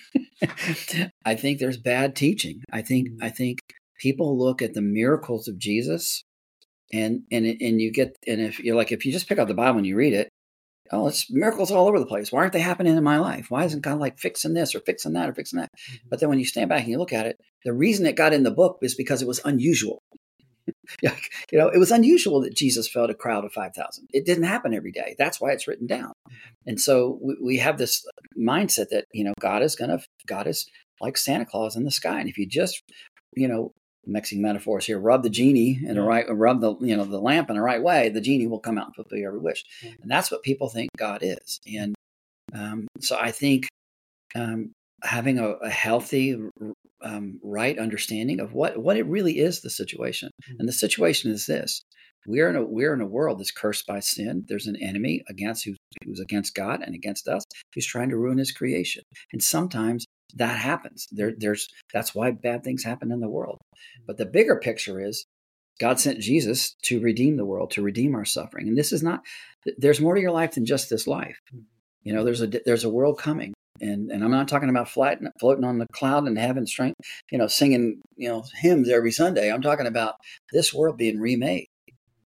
I think there's bad teaching. I think I think people look at the miracles of Jesus, and and and you get, and if you're like, if you just pick up the Bible and you read it, oh, it's miracles all over the place. Why aren't they happening in my life? Why isn't God like fixing this or fixing that or fixing that? But then when you stand back and you look at it, the reason it got in the book is because it was unusual. Yeah, you know, it was unusual that Jesus fed a crowd of five thousand. It didn't happen every day. That's why it's written down. And so we, we have this mindset that, you know, God is going to, God is like Santa Claus in the sky. And if you just, you know, mixing metaphors here, rub the genie in the right, rub the, you know, the lamp in the right way, the genie will come out and fulfill your every wish. And that's what people think God is. And um, so I think um, having a, a healthy, um, right understanding of what, what it really is, the situation. And the situation is this: we're in a we're in a world that's cursed by sin. There's an enemy against who's, who's against God and against us, who's trying to ruin His creation. And sometimes that happens. There, there's that's why bad things happen in the world. But the bigger picture is God sent Jesus to redeem the world, to redeem our suffering. And this is not. There's more to your life than just this life. You know, there's a there's a world coming. And and I'm not talking about flat, floating on the cloud in heaven, strength, you know, singing, you know, hymns every Sunday. I'm talking about this world being remade.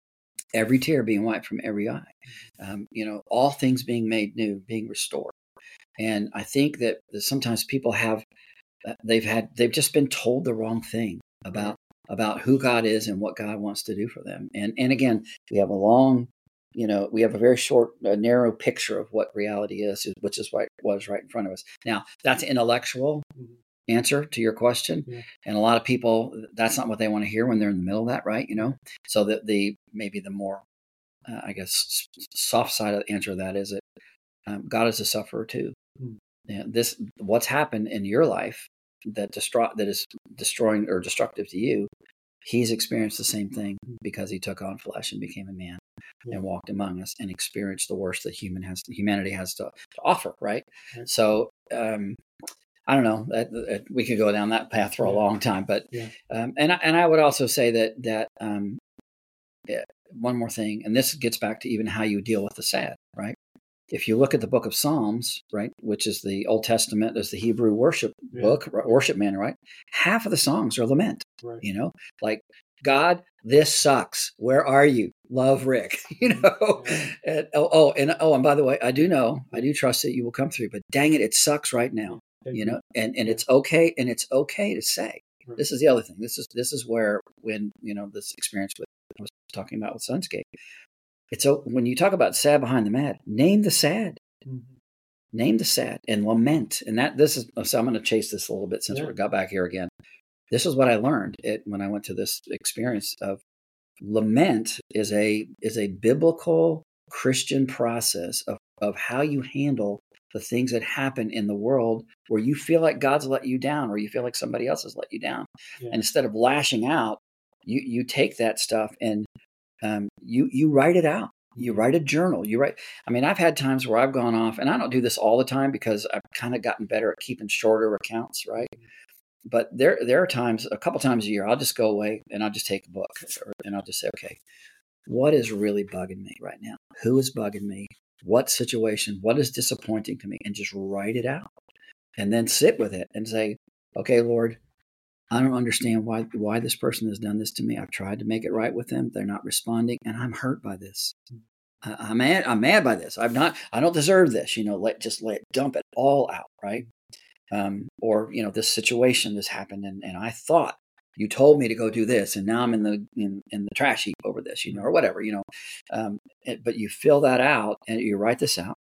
every tear being wiped from every eye, um, you know, all things being made new, being restored. And I think that sometimes people have, uh, they've had, they've just been told the wrong thing about, about who God is and what God wants to do for them. And, and again, we have a long, you know, we have a very short, uh, narrow picture of what reality is, which is what was right in front of us. Now, that's intellectual mm-hmm. answer to your question. Yeah. And a lot of people, that's not what they want to hear when they're in the middle of that, right? You know, so that the, maybe the more, uh, I guess, soft side of the answer to that is that um, God is a sufferer too. Mm-hmm. And this, what's happened in your life that destroy, that is destroying or destructive to you, he's experienced the same thing because he took on flesh and became a man yeah. and walked among us and experienced the worst that human has, humanity has to, to offer. Right. right. So, um, I don't know that, that we could go down that path for a yeah. long time, but, yeah. um, and, I, and I would also say that, that, um, yeah, one more thing, and this gets back to even how you deal with the sad, right? If you look at the book of Psalms, right, which is the Old Testament, is the Hebrew worship yeah. book, worship manual, right? Half of the songs are lament, right. you know, like, God, this sucks. Where are you? Love, Rick, you know? Yeah. And, oh, oh, and oh, and by the way, I do know, I do trust that you will come through, but dang it, it sucks right now, yeah. you know? And, and yeah. it's okay. And it's okay to say, right. this is the other thing. This is, this is where, when, you know, this experience with, I was talking about with Sunscape, it's so when you talk about sad behind the mad, name the sad, mm-hmm. name the sad and lament. And that this is, so I'm going to chase this a little bit since yeah. we got back here again. This is what I learned it, when I went to this experience of lament is a, is a biblical Christian process of, of how you handle the things that happen in the world where you feel like God's let you down, or you feel like somebody else has let you down. Yeah. And instead of lashing out, you, you take that stuff and Um, you, you write it out. You write a journal. You write, I mean, I've had times where I've gone off, and I don't do this all the time because I've kind of gotten better at keeping shorter accounts. Right. But there, there are times, a couple times a year, I'll just go away and I'll just take a book or, and I'll just say, okay, what is really bugging me right now? Who is bugging me? What situation? What is disappointing to me? And just write it out and then sit with it and say, okay, Lord, I don't understand why why this person has done this to me. I've tried to make it right with them. They're not responding, and I'm hurt by this. I, I'm mad. I'm mad by this. I'm not. I don't deserve this. You know, let just let dump it all out, right? Um, or you know, this situation this happened, and, and I thought you told me to go do this, and now I'm in the in, in the trash heap over this, you know, or whatever, you know. Um, it, but you fill that out, and you write this out.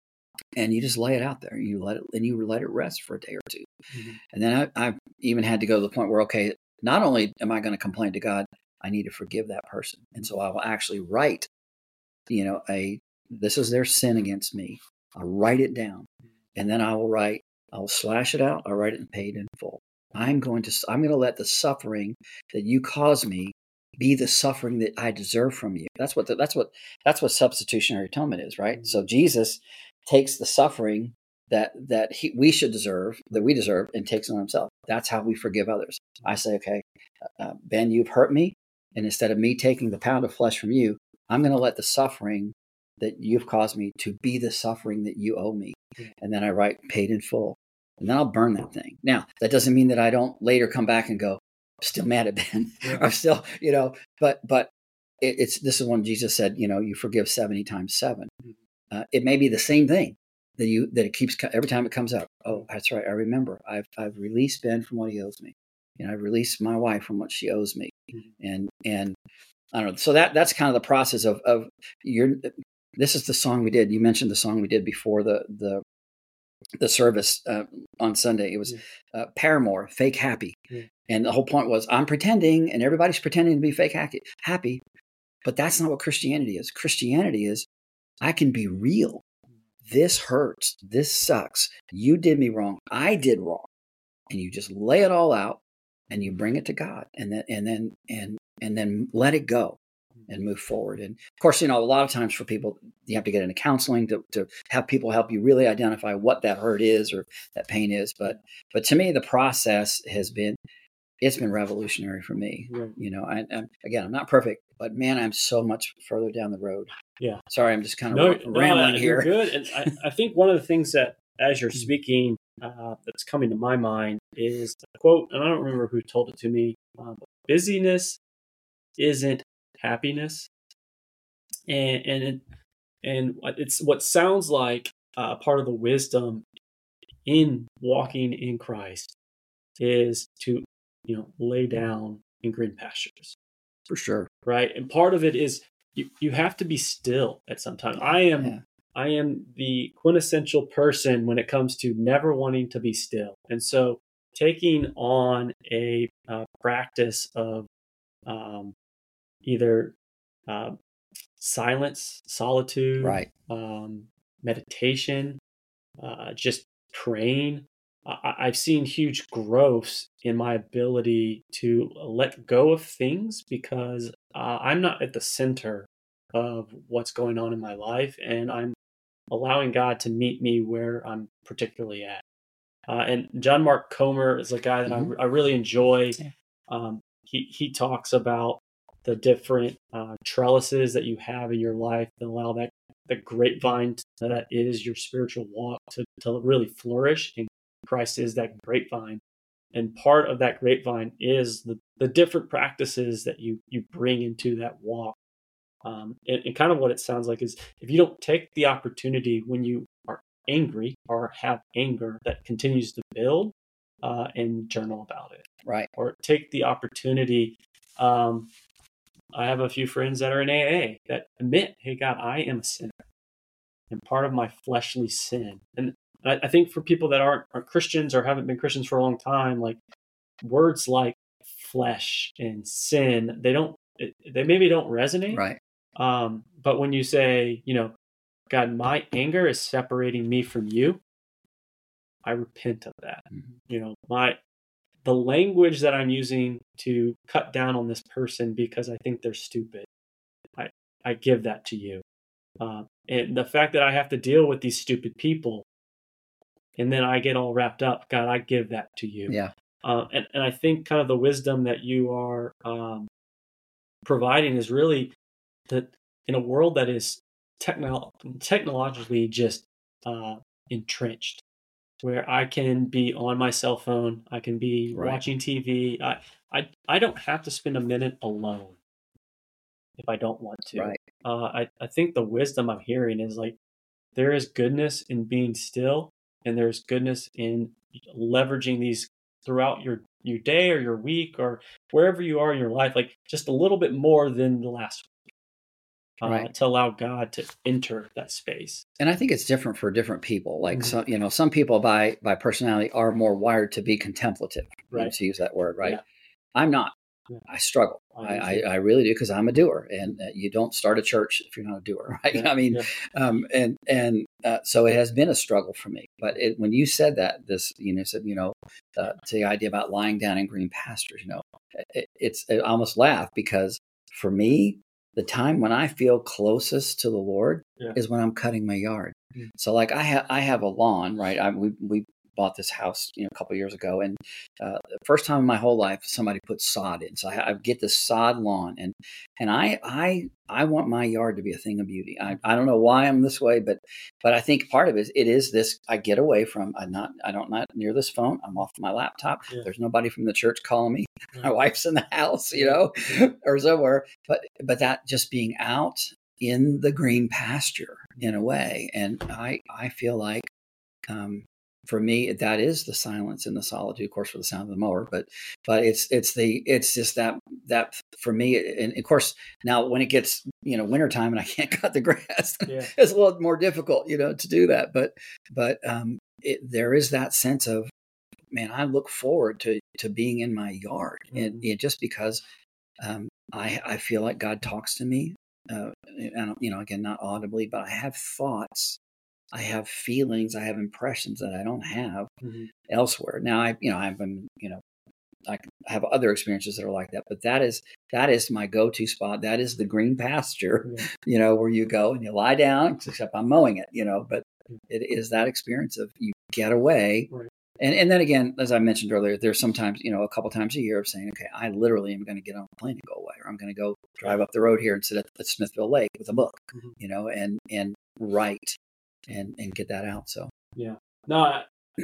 And you just lay it out there. You let it, and you let it rest for a day or two. Mm-hmm. And then I, I even had to go to the point where, okay, not only am I going to complain to God, I need to forgive that person. And so I will actually write, you know, a, this is their sin against me. I'll write it down. And then I will write, I'll slash it out. I'll write it in paid in full. I'm going to, I'm going to let the suffering that you cause me be the suffering that I deserve from you. That's what, the, that's what, that's what substitutionary atonement is, right? Mm-hmm. So Jesus takes the suffering that that he, we should deserve, that we deserve, and takes it on himself. That's how we forgive others. I say, okay, uh, Ben, you've hurt me, and instead of me taking the pound of flesh from you, I'm going to let the suffering that you've caused me to be the suffering that you owe me. Yeah. And then I write paid in full, and then I'll burn that thing. Now, that doesn't mean that I don't later come back and go, I'm still mad at Ben. Yeah. I'm still, you know, but but it, it's this is when Jesus said, you know, you forgive seventy times seven. Mm-hmm. Uh, it may be the same thing that you that it keeps every time it comes up. Oh, that's right. I remember. I've I've released Ben from what he owes me, and I've released my wife from what she owes me, mm-hmm. and and I don't know. So that that's kind of the process of of your. This is the song we did. You mentioned the song we did before the the the service uh, on Sunday. It was yeah. uh, Paramore, "Fake Happy," yeah. and the whole point was I'm pretending, and everybody's pretending to be fake happy, happy, but that's not what Christianity is. Christianity is, I can be real. This hurts. This sucks. You did me wrong. I did wrong. And you just lay it all out and you bring it to God and then, and then, and, and then let it go and move forward. And of course, you know, a lot of times for people, you have to get into counseling to, to have people help you really identify what that hurt is or that pain is. But, but to me, the process has been, it's been revolutionary for me. Right. You know, I, I'm, again, I'm not perfect, but man, I'm so much further down the road. Yeah. Sorry, I'm just kind of no, r- rambling no, here. You're good. And I, I think one of the things that, as you're speaking, uh, that's coming to my mind is a quote, and I don't remember who told it to me. Um, Busyness isn't happiness. and and it, and it's what sounds like uh, part of the wisdom in walking in Christ is to, you know, lay down in green pastures, For sure. right? And part of it is you, you have to be still at some time. I am Yeah. I am the quintessential person when it comes to never wanting to be still, and so taking on a uh, practice of um, either uh, silence, solitude, Right. um, meditation, uh, just praying. I, I've seen huge growths in my ability to let go of things because uh, I'm not at the center of what's going on in my life, and I'm allowing God to meet me where I'm particularly at. Uh, and John Mark Comer is a guy that hmm I, I really enjoy. Yeah. Um, he he talks about the different uh, trellises that you have in your life that allow that the grapevine that is your spiritual walk to, to really flourish. And Christ is that grapevine. And part of that grapevine is the, the different practices that you you bring into that walk. Um, and, and kind of what it sounds like is if you don't take the opportunity when you are angry or have anger that continues to build uh, and journal about it, Right. or take the opportunity. Um, I have a few friends that are in A A that admit, hey, God, I am a sinner and part of my fleshly sin. And I, I think for people that aren't, aren't Christians or haven't been Christians for a long time, like words like flesh and sin, they don't, they maybe don't resonate. Right. Um, but when you say, you know, God, my anger is separating me from you, I repent of that. hmm You know, my the language that I'm using to cut down on this person because I think they're stupid, I I give that to you. Uh, and the fact that I have to deal with these stupid people, and then I get all wrapped up, God, I give that to you. Yeah. Uh, and and I think kind of the wisdom that you are um, providing is really that in a world that is techno- technologically just uh, entrenched, where I can be on my cell phone, I can be Right. watching T V. I, I, I don't have to spend a minute alone if I don't want to. Right. Uh, I, I think the wisdom I'm hearing is like there is goodness in being still, and there's goodness in leveraging these throughout your your day or your week or wherever you are in your life, like just a little bit more than the last uh, Right. to allow God to enter that space. And I think it's different for different people. Like Mhm. some, you know, some people by by personality are more wired to be contemplative, you know, Right. to use that word, right? Yeah. I'm not. Yeah. I struggle. I I, do I, too. I really do because I'm a doer, and uh, you don't start a church if you're not a doer, right? Yeah. I mean, Yeah. um, and and uh, so it has been a struggle for me. But it, when you said that, this, you know, said, you know, uh, to the idea about lying down in green pastures, you know, it, it's I almost laugh because for me, the time when I feel closest to the Lord Yeah. is when I'm cutting my yard. Mm. So like I have I have a lawn, right? I, we we bought this house, you know, a couple of years ago, and uh, the first time in my whole life somebody put sod in. So I, I get this sod lawn, and and I I I want my yard to be a thing of beauty. I, I don't know why I'm this way, but but I think part of it is it is this. I get away from. I'm not. I don't not near this phone. I'm off my laptop. Yeah. There's nobody from the church calling me. Yeah. My wife's in the house, you Yeah. know, Yeah. or somewhere. But but that just being out in the green pasture in a way, and I I feel like. Um, for me, that is the silence and the solitude, of course, for the sound of the mower. But, but it's it's the it's just that that for me, and of course, now when it gets you know wintertime and I can't cut the grass, Yeah. it's a little more difficult, you know, to do that. But but um, it, there is that sense of man, I look forward to to being in my yard, and Mhm. it, just because um, I I feel like God talks to me, uh, and you know, again, not audibly, but I have thoughts. I have feelings, I have impressions that I don't have Mhm. elsewhere. Now I, you know, I've been, you know, I have other experiences that are like that, but that is that is my go-to spot. That is the green pasture, Yeah. you know, where you go and you lie down, except I'm mowing it, you know, but Mm. it is that experience of you get away. Right. And and then again, as I mentioned earlier, there's sometimes, you know, a couple times a year of saying, okay, I literally am going to get on a plane and go away, or I'm going to go drive up the road here and sit at, at Smithville Lake with a book, Mhm. you know, and and write and and get that out. So Yeah. No, I,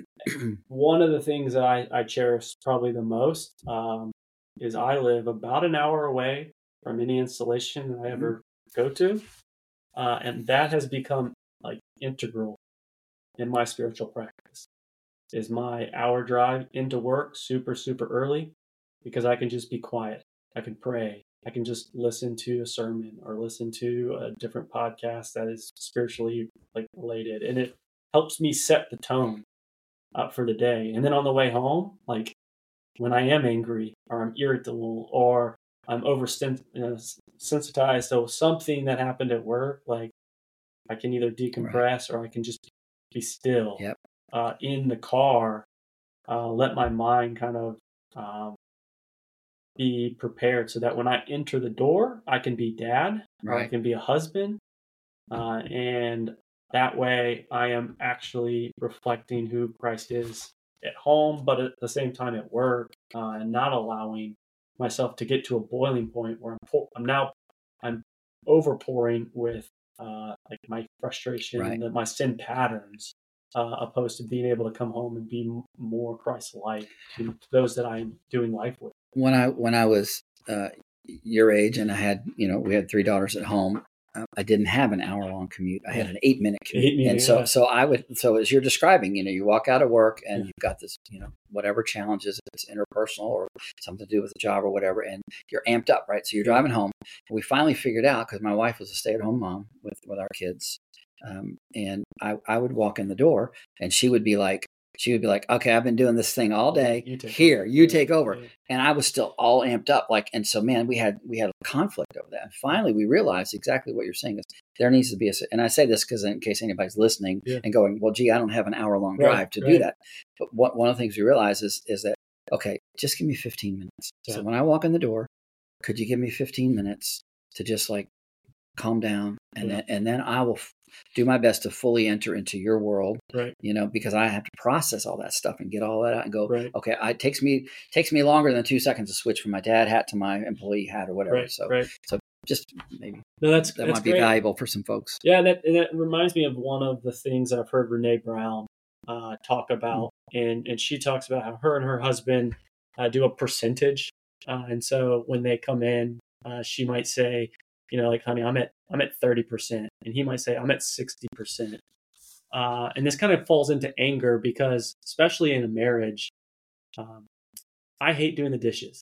one of the things that I, I cherish probably the most um, is I live about an hour away from any installation that I Mhm. ever go to. Uh, and that has become like integral in my spiritual practice. Is my hour drive into work super, super early because I can just be quiet. I can pray. I can just listen to a sermon or listen to a different podcast that is spiritually like related. And it helps me set the tone uh, for the day. And then on the way home, like when I am angry or I'm irritable or I'm oversensitized, so something that happened at work, like I can either decompress right. or I can just be still yep. uh, in the car, uh, let my mind kind of um, be prepared so that when I enter the door, I can be dad, right. or I can be a husband. Uh, and that way I am actually reflecting who Christ is at home, but at the same time at work, uh, and not allowing myself to get to a boiling point where I'm, pour- I'm now, I'm over pouring with uh, like my frustration right. and the, my sin patterns, uh, opposed to being able to come home and be m- more Christ-like to, to those that I'm doing life with. When I when I was uh, your age and I had, you know, we had three daughters at home, uh, I didn't have an hour long commute. I yeah. had an eight minute commute. Eight minute, and so, yeah. so I would, so as you're describing, you know, you walk out of work and yeah. you've got this, you know, whatever challenges, it's interpersonal or something to do with the job or whatever, and you're amped up, right? So you're driving home. And we finally figured out, because my wife was a stay at home mom with, with our kids. Um, and I, I would walk in the door and she would be like, She would be like, okay, I've been doing this thing all day. You Here, over. you take over. Yeah. And I was still all amped up. Like, and so, man, we had, we had a conflict over that. And finally we realized exactly what you're saying is there needs to be a, and I say this because in case anybody's listening yeah. and going, well, gee, I don't have an hour long drive right, to right. do that. But what, one of the things we realize is, is that, okay, just give me fifteen minutes. Yeah. So when I walk in the door, could you give me fifteen minutes to just like calm down? And yeah. then, and then I will f- do my best to fully enter into your world, right. you know, because I have to process all that stuff and get all that out and go, right. okay, I, it takes me, takes me longer than two seconds to switch from my dad hat to my employee hat or whatever. Right. So, right. so just maybe no, that's, that that's might be great. valuable for some folks. Yeah. And that, and that reminds me of one of the things that I've heard Brene Brown uh, talk about. Mm-hmm. And, and she talks about how her and her husband uh, do a percentage. Uh, and so when they come in, uh, she might say, you know, like, honey, I'm at, I'm at thirty percent. And he might say, I'm at sixty percent. Uh, and this kind of falls into anger because, especially in a marriage, um, I hate doing the dishes,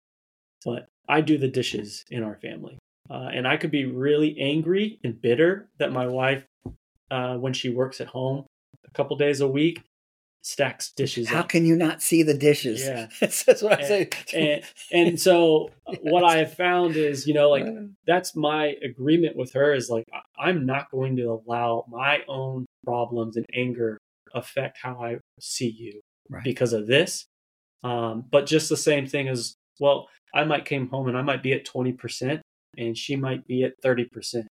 but I do the dishes in our family. Uh, and I could be really angry and bitter that my wife, uh, when she works at home a couple days a week, stacks dishes How up. can you not see the dishes? Yeah. That's what I and, say. and, and so yes. what I have found is, you know, like that's my agreement with her is like, I'm not going to allow my own problems and anger affect how I see you right. because of this. Um, but just the same thing as, well, I might came home and I might be at twenty percent and she might be at thirty percent.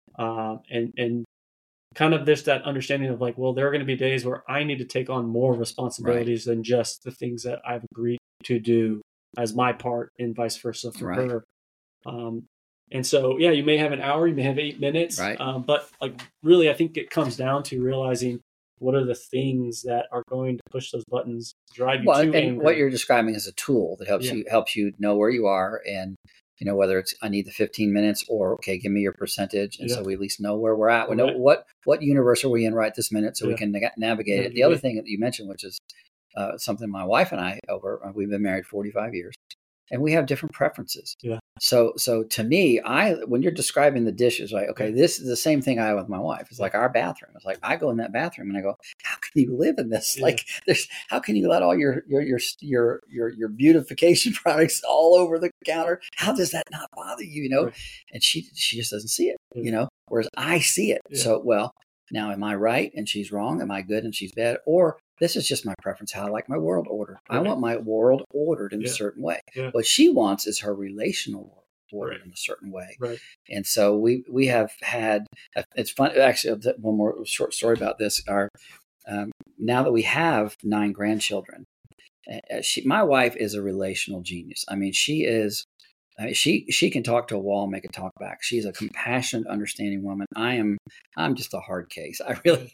Um, and, and, kind of this, that understanding of like, well, there are going to be days where I need to take on more responsibilities right. than just the things that I've agreed to do as my part and vice versa for right. her. Um, and so, yeah, you may have an hour, you may have eight minutes, right. um, but like really, I think it comes down to realizing what are the things that are going to push those buttons, drive you well, to and anger. What you're describing is a tool that helps yeah. you, helps you know where you are and, you know, whether it's I need the fifteen minutes or, okay, give me your percentage. And yeah. so we at least know where we're at. We know right. what, what universe are we in right this minute so yeah. we can na- navigate yeah, it. The other thing that you mentioned, which is uh, something my wife and I over, we've been married forty-five years and we have different preferences. Yeah. So, so to me, I, when you're describing the dishes, like, okay, yeah. this is the same thing I have with my wife. It's like our bathroom. It's like, I go in that bathroom and I go, how can you live in this? Yeah. Like there's, how can you let all your, your, your, your, your, your beautification products all over the counter? How does that not bother you? You know? Right. And she, she just doesn't see it, yeah. you know, whereas I see it. Yeah. So, well, now am I right and she's wrong? Am I good and she's bad? Or this is just my preference, how I like my world ordered. Right. I want my world ordered in yeah. a certain way. Yeah. What she wants is her relational world ordered right. in a certain way. Right. And so we we have had, it's fun, actually, one more short story about this. Our um, now that we have nine grandchildren, uh, she, my wife is a relational genius. I mean, she is, I mean, she she can talk to a wall and make it talk back. She's a compassionate, understanding woman. I am I'm just a hard case. I really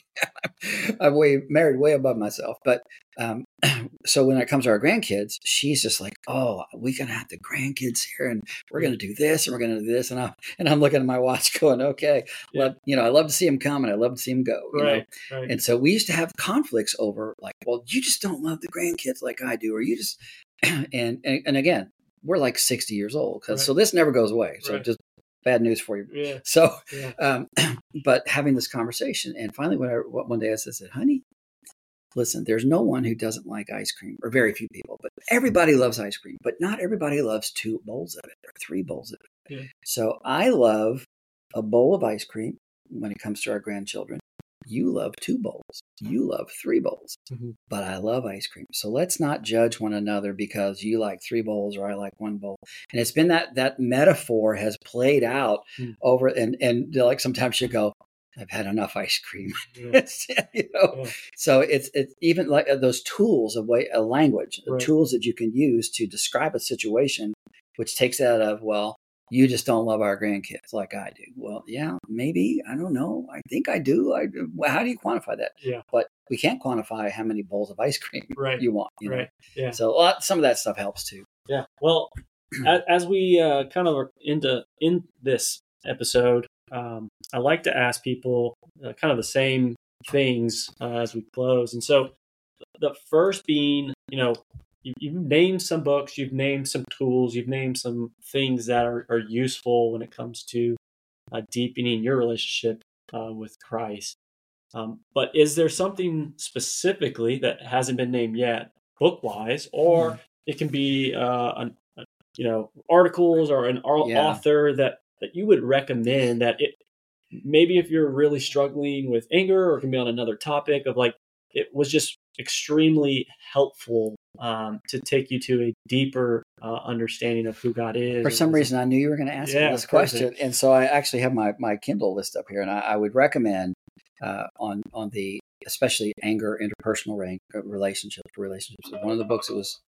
I'm way married way above myself. But um, so when it comes to our grandkids, she's just like, oh, we're gonna have the grandkids here, and we're gonna do this, and we're gonna do this, and I'm and I'm looking at my watch, going, okay, Yeah. well, you know, I love to see them come, and I love to see them go. You know? Right, right. And so we used to have conflicts over, like, well, you just don't love the grandkids like I do, or you just and and, and again. We're like sixty years old. Right. So this never goes away. So right. just bad news for you. Yeah. So, yeah. Um, but having this conversation, and finally, when I, one day I said, honey, listen, there's no one who doesn't like ice cream, or very few people, but everybody loves ice cream, but not everybody loves two bowls of it or three bowls of it. Yeah. So I love a bowl of ice cream when it comes to our grandchildren. You love two bowls. You love three bowls. Mm-hmm. But I love ice cream. So let's not judge one another because you like three bowls or I like one bowl. And it's been that that metaphor has played out mm-hmm. over and and like sometimes you go, I've had enough ice cream. Yeah. you know, yeah. So it's it's even like those tools of way a language, right. tools that you can use to describe a situation, which takes out of well. You just don't love our grandkids like I do. Well, yeah, maybe. I don't know. I think I do. I do. Well, how do you quantify that? Yeah. But we can't quantify how many bowls of ice cream right. you want. You right. know? Yeah. So a lot, some of that stuff helps too. Yeah. Well, as we uh, kind of are into in this episode, um, I like to ask people uh, kind of the same things uh, as we close. And so the first being, you know, you've named some books, you've named some tools, you've named some things that are, are useful when it comes to uh, deepening your relationship uh, with Christ. Um, but is there something specifically that hasn't been named yet, book-wise, or mm. it can be, uh, an, a, you know, articles or an yeah. author that, that you would recommend that it maybe if you're really struggling with anger, or it can be on another topic of like it was just extremely helpful um, to take you to a deeper uh, understanding of who God is. For some reason, I knew you were going to ask yeah, me this question. And so I actually have my, my Kindle list up here, and I, I would recommend uh, on on the, especially anger, interpersonal rank, relationships, relationships. One of the books that was,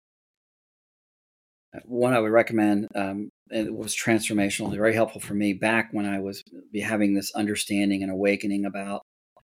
one I would recommend, um, and it was transformational, and very helpful for me back when I was having this understanding and awakening about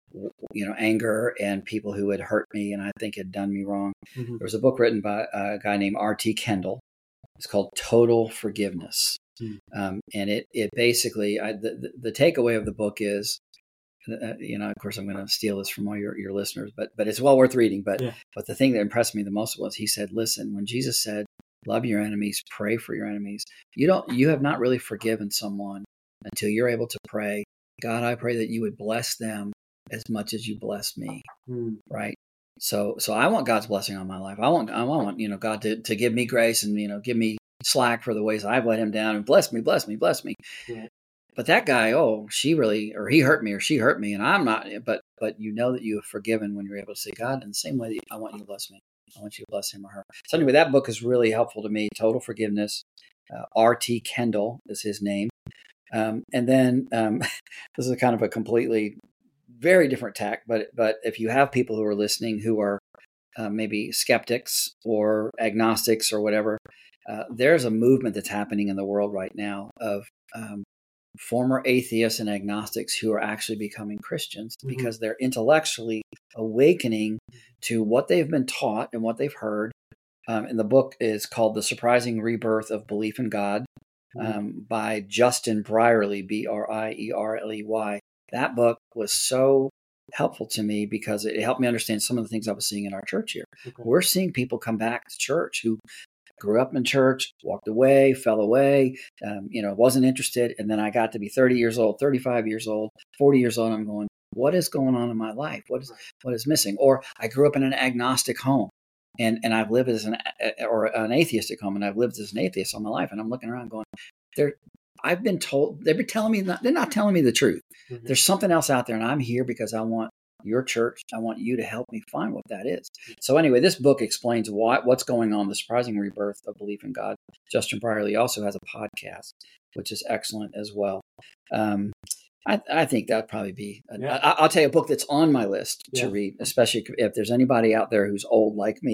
you know, anger and people who had hurt me and I think had done me wrong. Mm-hmm. There was a book written by a guy named R T Kendall. It's called Total Forgiveness. Mm-hmm. Um, and it, it basically, I, the, the takeaway of the book is, uh, you know, of course I'm going to steal this from all your, your listeners, but, but it's well worth reading. But, yeah. but the thing that impressed me the most was he said, listen, when Jesus said, love your enemies, pray for your enemies, you don't, you have not really forgiven someone until you're able to pray, God, I pray that you would bless them as much as you blessed me. Mm. Right. So, so I want God's blessing on my life. I want, I want, you know, God to, to give me grace and, you know, give me slack for the ways I've let him down and bless me, bless me, bless me. Yeah. But that guy, oh, she really, or he hurt me or she hurt me and I'm not, but, but you know that you have forgiven when you're able to say, God, in the same way that I want you to bless me, I want you to bless him or her. So anyway, that book is really helpful to me. Total Forgiveness. Uh, R T Kendall is his name. Um, and then um, this is kind of a completely very different tack, but but if you have people who are listening who are uh, maybe skeptics or agnostics or whatever, uh, there's a movement that's happening in the world right now of um, former atheists and agnostics who are actually becoming Christians mm-hmm. because they're intellectually awakening to what they've been taught and what they've heard. Um, and the book is called The Surprising Rebirth of Belief in God um, mm-hmm. by Justin Brierley, B R I E R L E Y. That book was so helpful to me because it helped me understand some of the things I was seeing in our church here. Okay. We're seeing people come back to church who grew up in church, walked away, fell away, um, you know, wasn't interested. And then I got to be thirty years old, thirty-five years old, forty years old. And I'm going, what is going on in my life? What is, what is missing? Or I grew up in an agnostic home and, and I've lived as an, or an atheistic home and I've lived as an atheist all my life. And I'm looking around going, there, I've been told, they've been telling me, not, they're not telling me the truth. Mm-hmm. There's something else out there and I'm here because I want your church. I want you to help me find what that is. So anyway, this book explains why, what's going on, the surprising rebirth of belief in God. Justin Brierley also has a podcast, which is excellent as well. Um, I, I think that'd probably be, a, yeah. I, I'll tell you a book that's on my list yeah. to read, especially if there's anybody out there who's old like me.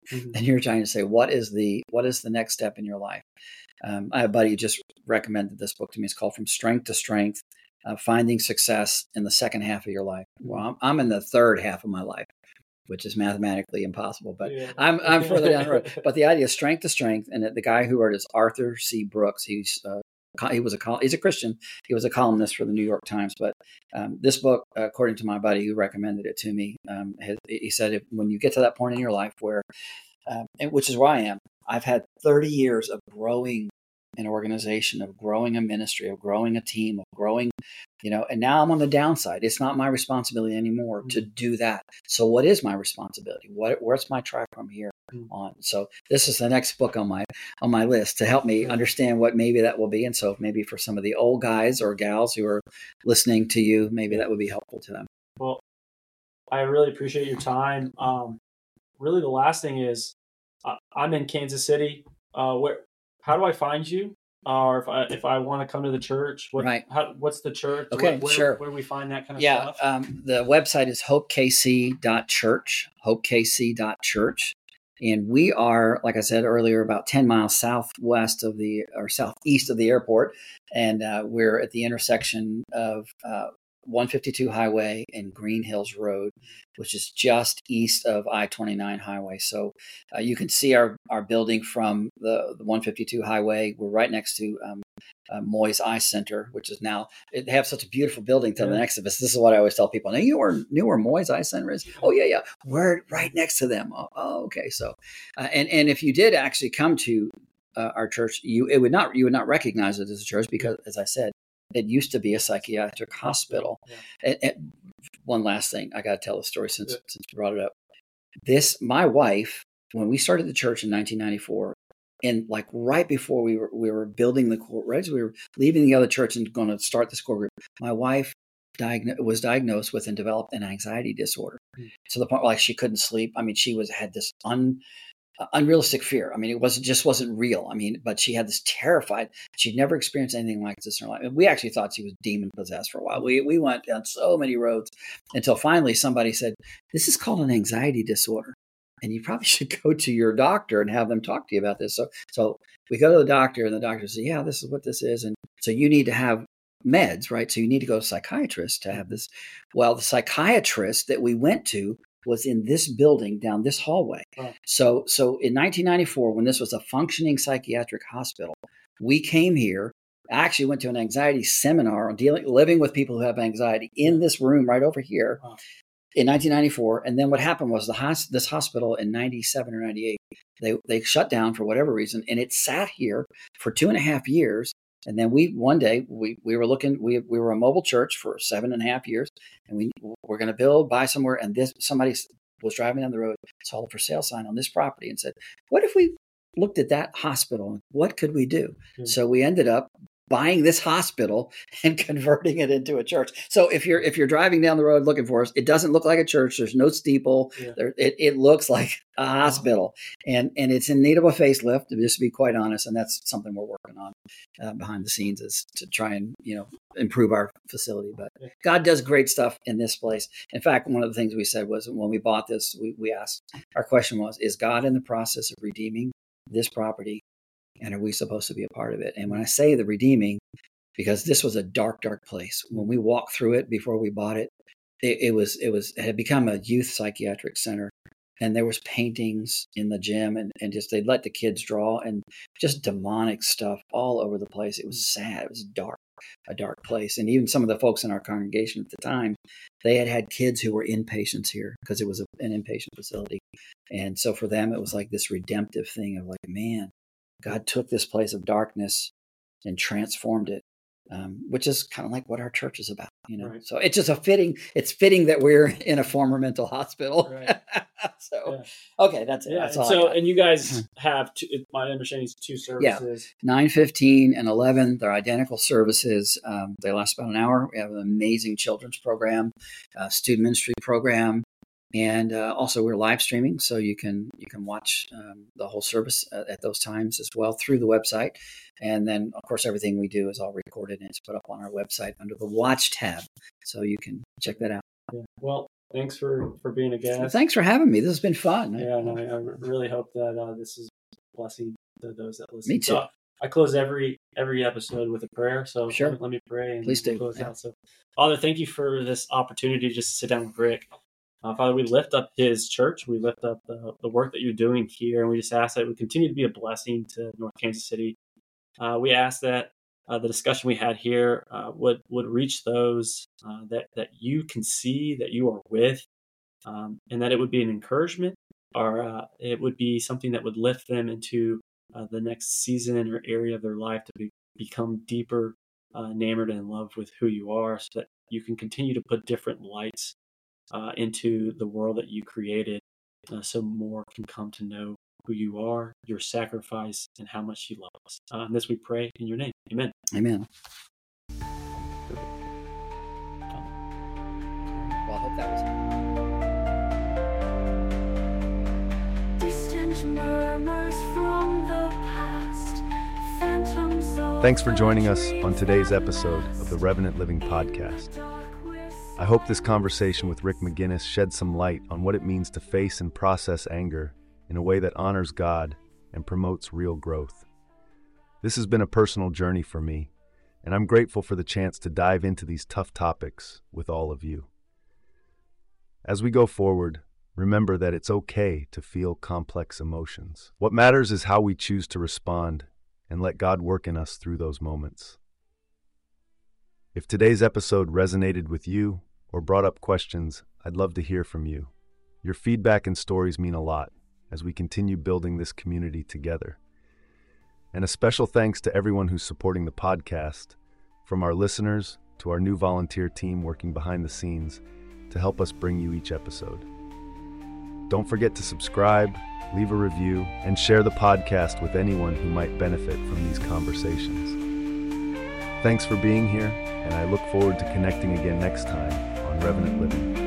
Mm-hmm. and you're trying to say, what is the what is the next step in your life? Um, I have a buddy who just recommended this book to me. It's called From Strength to Strength, uh, Finding Success in the Second Half of Your Life. Well, I'm, I'm in the third half of my life, which is mathematically impossible, but Yeah. I'm I'm further down the road. But the idea of strength to strength, and the guy who wrote it is Arthur C. Brooks. He's uh, he was a he's a Christian. He was a columnist for the New York Times. But um, this book, according to my buddy who recommended it to me, um, has, he said if, when you get to that point in your life where, um, and which is where I am, I've had thirty years of growing an organization, of growing a ministry, of growing a team, of growing, you know, and now I'm on the downside. It's not my responsibility anymore mm-hmm. to do that. So what is my responsibility? What, where's my track from here mm-hmm. on? So this is the next book on my, on my list to help me yeah. understand what maybe that will be. And so maybe for some of the old guys or gals who are listening to you, maybe that would be helpful to them. Well, I really appreciate your time. Um, really the last thing is uh, I'm in Kansas City. Uh, where, How do I find you? Uh, or if I if I want to come to the church, what, right? How, what's the church? Okay, where, where, sure. Where do we find that kind of yeah, stuff? Yeah, um, the website is hope k c dot church, hope k c dot church, and we are, like I said earlier, about ten miles southwest of the or southeast of the airport, and uh, we're at the intersection of uh, one fifty-two Highway and Green Hills Road, which is just east of I twenty-nine Highway. So uh, you can see our, our building from the, the one fifty-two Highway. We're right next to um, uh, Moyes Eye Center, which is now, they have such a beautiful building to yeah. the next of us. This is what I always tell people. Now, you were, knew where Moyes Eye Center is? Oh, yeah, yeah. We're right next to them. Oh, oh okay. So, uh, and, and if you did actually come to uh, our church, you it would not you would not recognize it as a church because, as I said, it used to be a psychiatric hospital. Yeah. And, and one last thing, I got to tell the story since yeah. since you brought it up. This, my wife, when we started the church in nineteen ninety-four, and like right before we were we were building the core, right as we were leaving the other church and going to start this core group, my wife diagno- was diagnosed with and developed an anxiety disorder mm. to the point where like she couldn't sleep. I mean, she was had this un Uh, unrealistic fear. I mean, it wasn't just wasn't real. I mean, but she had this terrified. She'd never experienced anything like this in her life. And we actually thought she was demon possessed for a while. We we went down so many roads until finally somebody said, "This is called an anxiety disorder, and you probably should go to your doctor and have them talk to you about this." So so we go to the doctor, and the doctor says, "Yeah, this is what this is, and so you need to have meds, right? So you need to go to a psychiatrist to have this." Well, the psychiatrist that we went to was in this building down this hallway. Wow. So, so in nineteen ninety-four, when this was a functioning psychiatric hospital, we came here, actually went to an anxiety seminar on dealing, living with people who have anxiety in this room right over here wow. in nineteen ninety-four. And then what happened was the hos- this hospital in ninety-seven or ninety-eight, they, they shut down for whatever reason. And it sat here for two and a half years. And then we, one day we, we were looking, we, we were a mobile church for seven and a half years and we were going to build, buy somewhere. And this, somebody was driving down the road, saw the for sale sign on this property and said, what if we looked at that hospital? What could we do? Mm-hmm. So we ended up buying this hospital and converting it into a church. So if you're, if you're driving down the road looking for us, it doesn't look like a church. There's no steeple. Yeah. There, it, it looks like a hospital and, and it's in need of a facelift, just to be quite honest. And that's something we're working on uh, behind the scenes is to try and, you know, improve our facility. But yeah. God does great stuff in this place. In fact, one of the things we said was when we bought this, we, we asked, our question was, is God in the process of redeeming this property? And are we supposed to be a part of it? And when I say the redeeming, because this was a dark, dark place. When we walked through it before we bought it, it, it was it was it had become a youth psychiatric center. And there was paintings in the gym and, and just they'd let the kids draw and just demonic stuff all over the place. It was sad. It was dark, a dark place. And even some of the folks in our congregation at the time, they had had kids who were inpatients here because it was a, an inpatient facility. And so for them, it was like this redemptive thing of like, man, God took this place of darkness and transformed it, um, which is kind of like what our church is about, you know. Right. So it's just a fitting. It's fitting that we're in a former mental hospital. Right. so, yeah. okay, that's it. Yeah. That's all so, and you guys have, two, my understanding is two services. Yeah, nine, fifteen, and eleven. They're identical services. Um, they last about an hour. We have an amazing children's program, uh, student ministry program. And uh, also we're live streaming, so you can you can watch um, the whole service at, at those times as well through the website. And then, of course, everything we do is all recorded and it's put up on our website under the Watch tab, so you can check that out. Yeah. Well, thanks for, for being a guest. Thanks for having me. This has been fun. Yeah, no, I really hope that uh, this is a blessing to those that listen. Me too. So I close every every episode with a prayer. So sure. let, let me pray and Please do. close yeah. out. So, Father, thank you for this opportunity just to sit down with Rick. Uh, Father, we lift up his church. We lift up the, the work that you're doing here, and we just ask that it would continue to be a blessing to North Kansas City. Uh, we ask that uh, the discussion we had here uh, would would reach those uh, that that you can see, that you are with, um, and that it would be an encouragement, or uh, it would be something that would lift them into uh, the next season or area of their life to be, become deeper uh, enamored and in love with who you are, so that you can continue to put different lights Uh, into the world that you created, uh, so more can come to know who you are, your sacrifice, and how much you love us. Uh, and this we pray in your name. Amen. Amen. Well, I hope that was Distant murmurs from the past, phantoms of Thanks for joining us on today's episode of the Revenant Living Podcast. I hope this conversation with Rick McGinnis shed some light on what it means to face and process anger in a way that honors God and promotes real growth. This has been a personal journey for me, and I'm grateful for the chance to dive into these tough topics with all of you. As we go forward, remember that it's okay to feel complex emotions. What matters is how we choose to respond and let God work in us through those moments. If today's episode resonated with you or brought up questions, I'd love to hear from you. Your feedback and stories mean a lot as we continue building this community together. And a special thanks to everyone who's supporting the podcast, from our listeners to our new volunteer team working behind the scenes to help us bring you each episode. Don't forget to subscribe, leave a review, and share the podcast with anyone who might benefit from these conversations. Thanks for being here, and I look forward to connecting again next time on Revenant Living.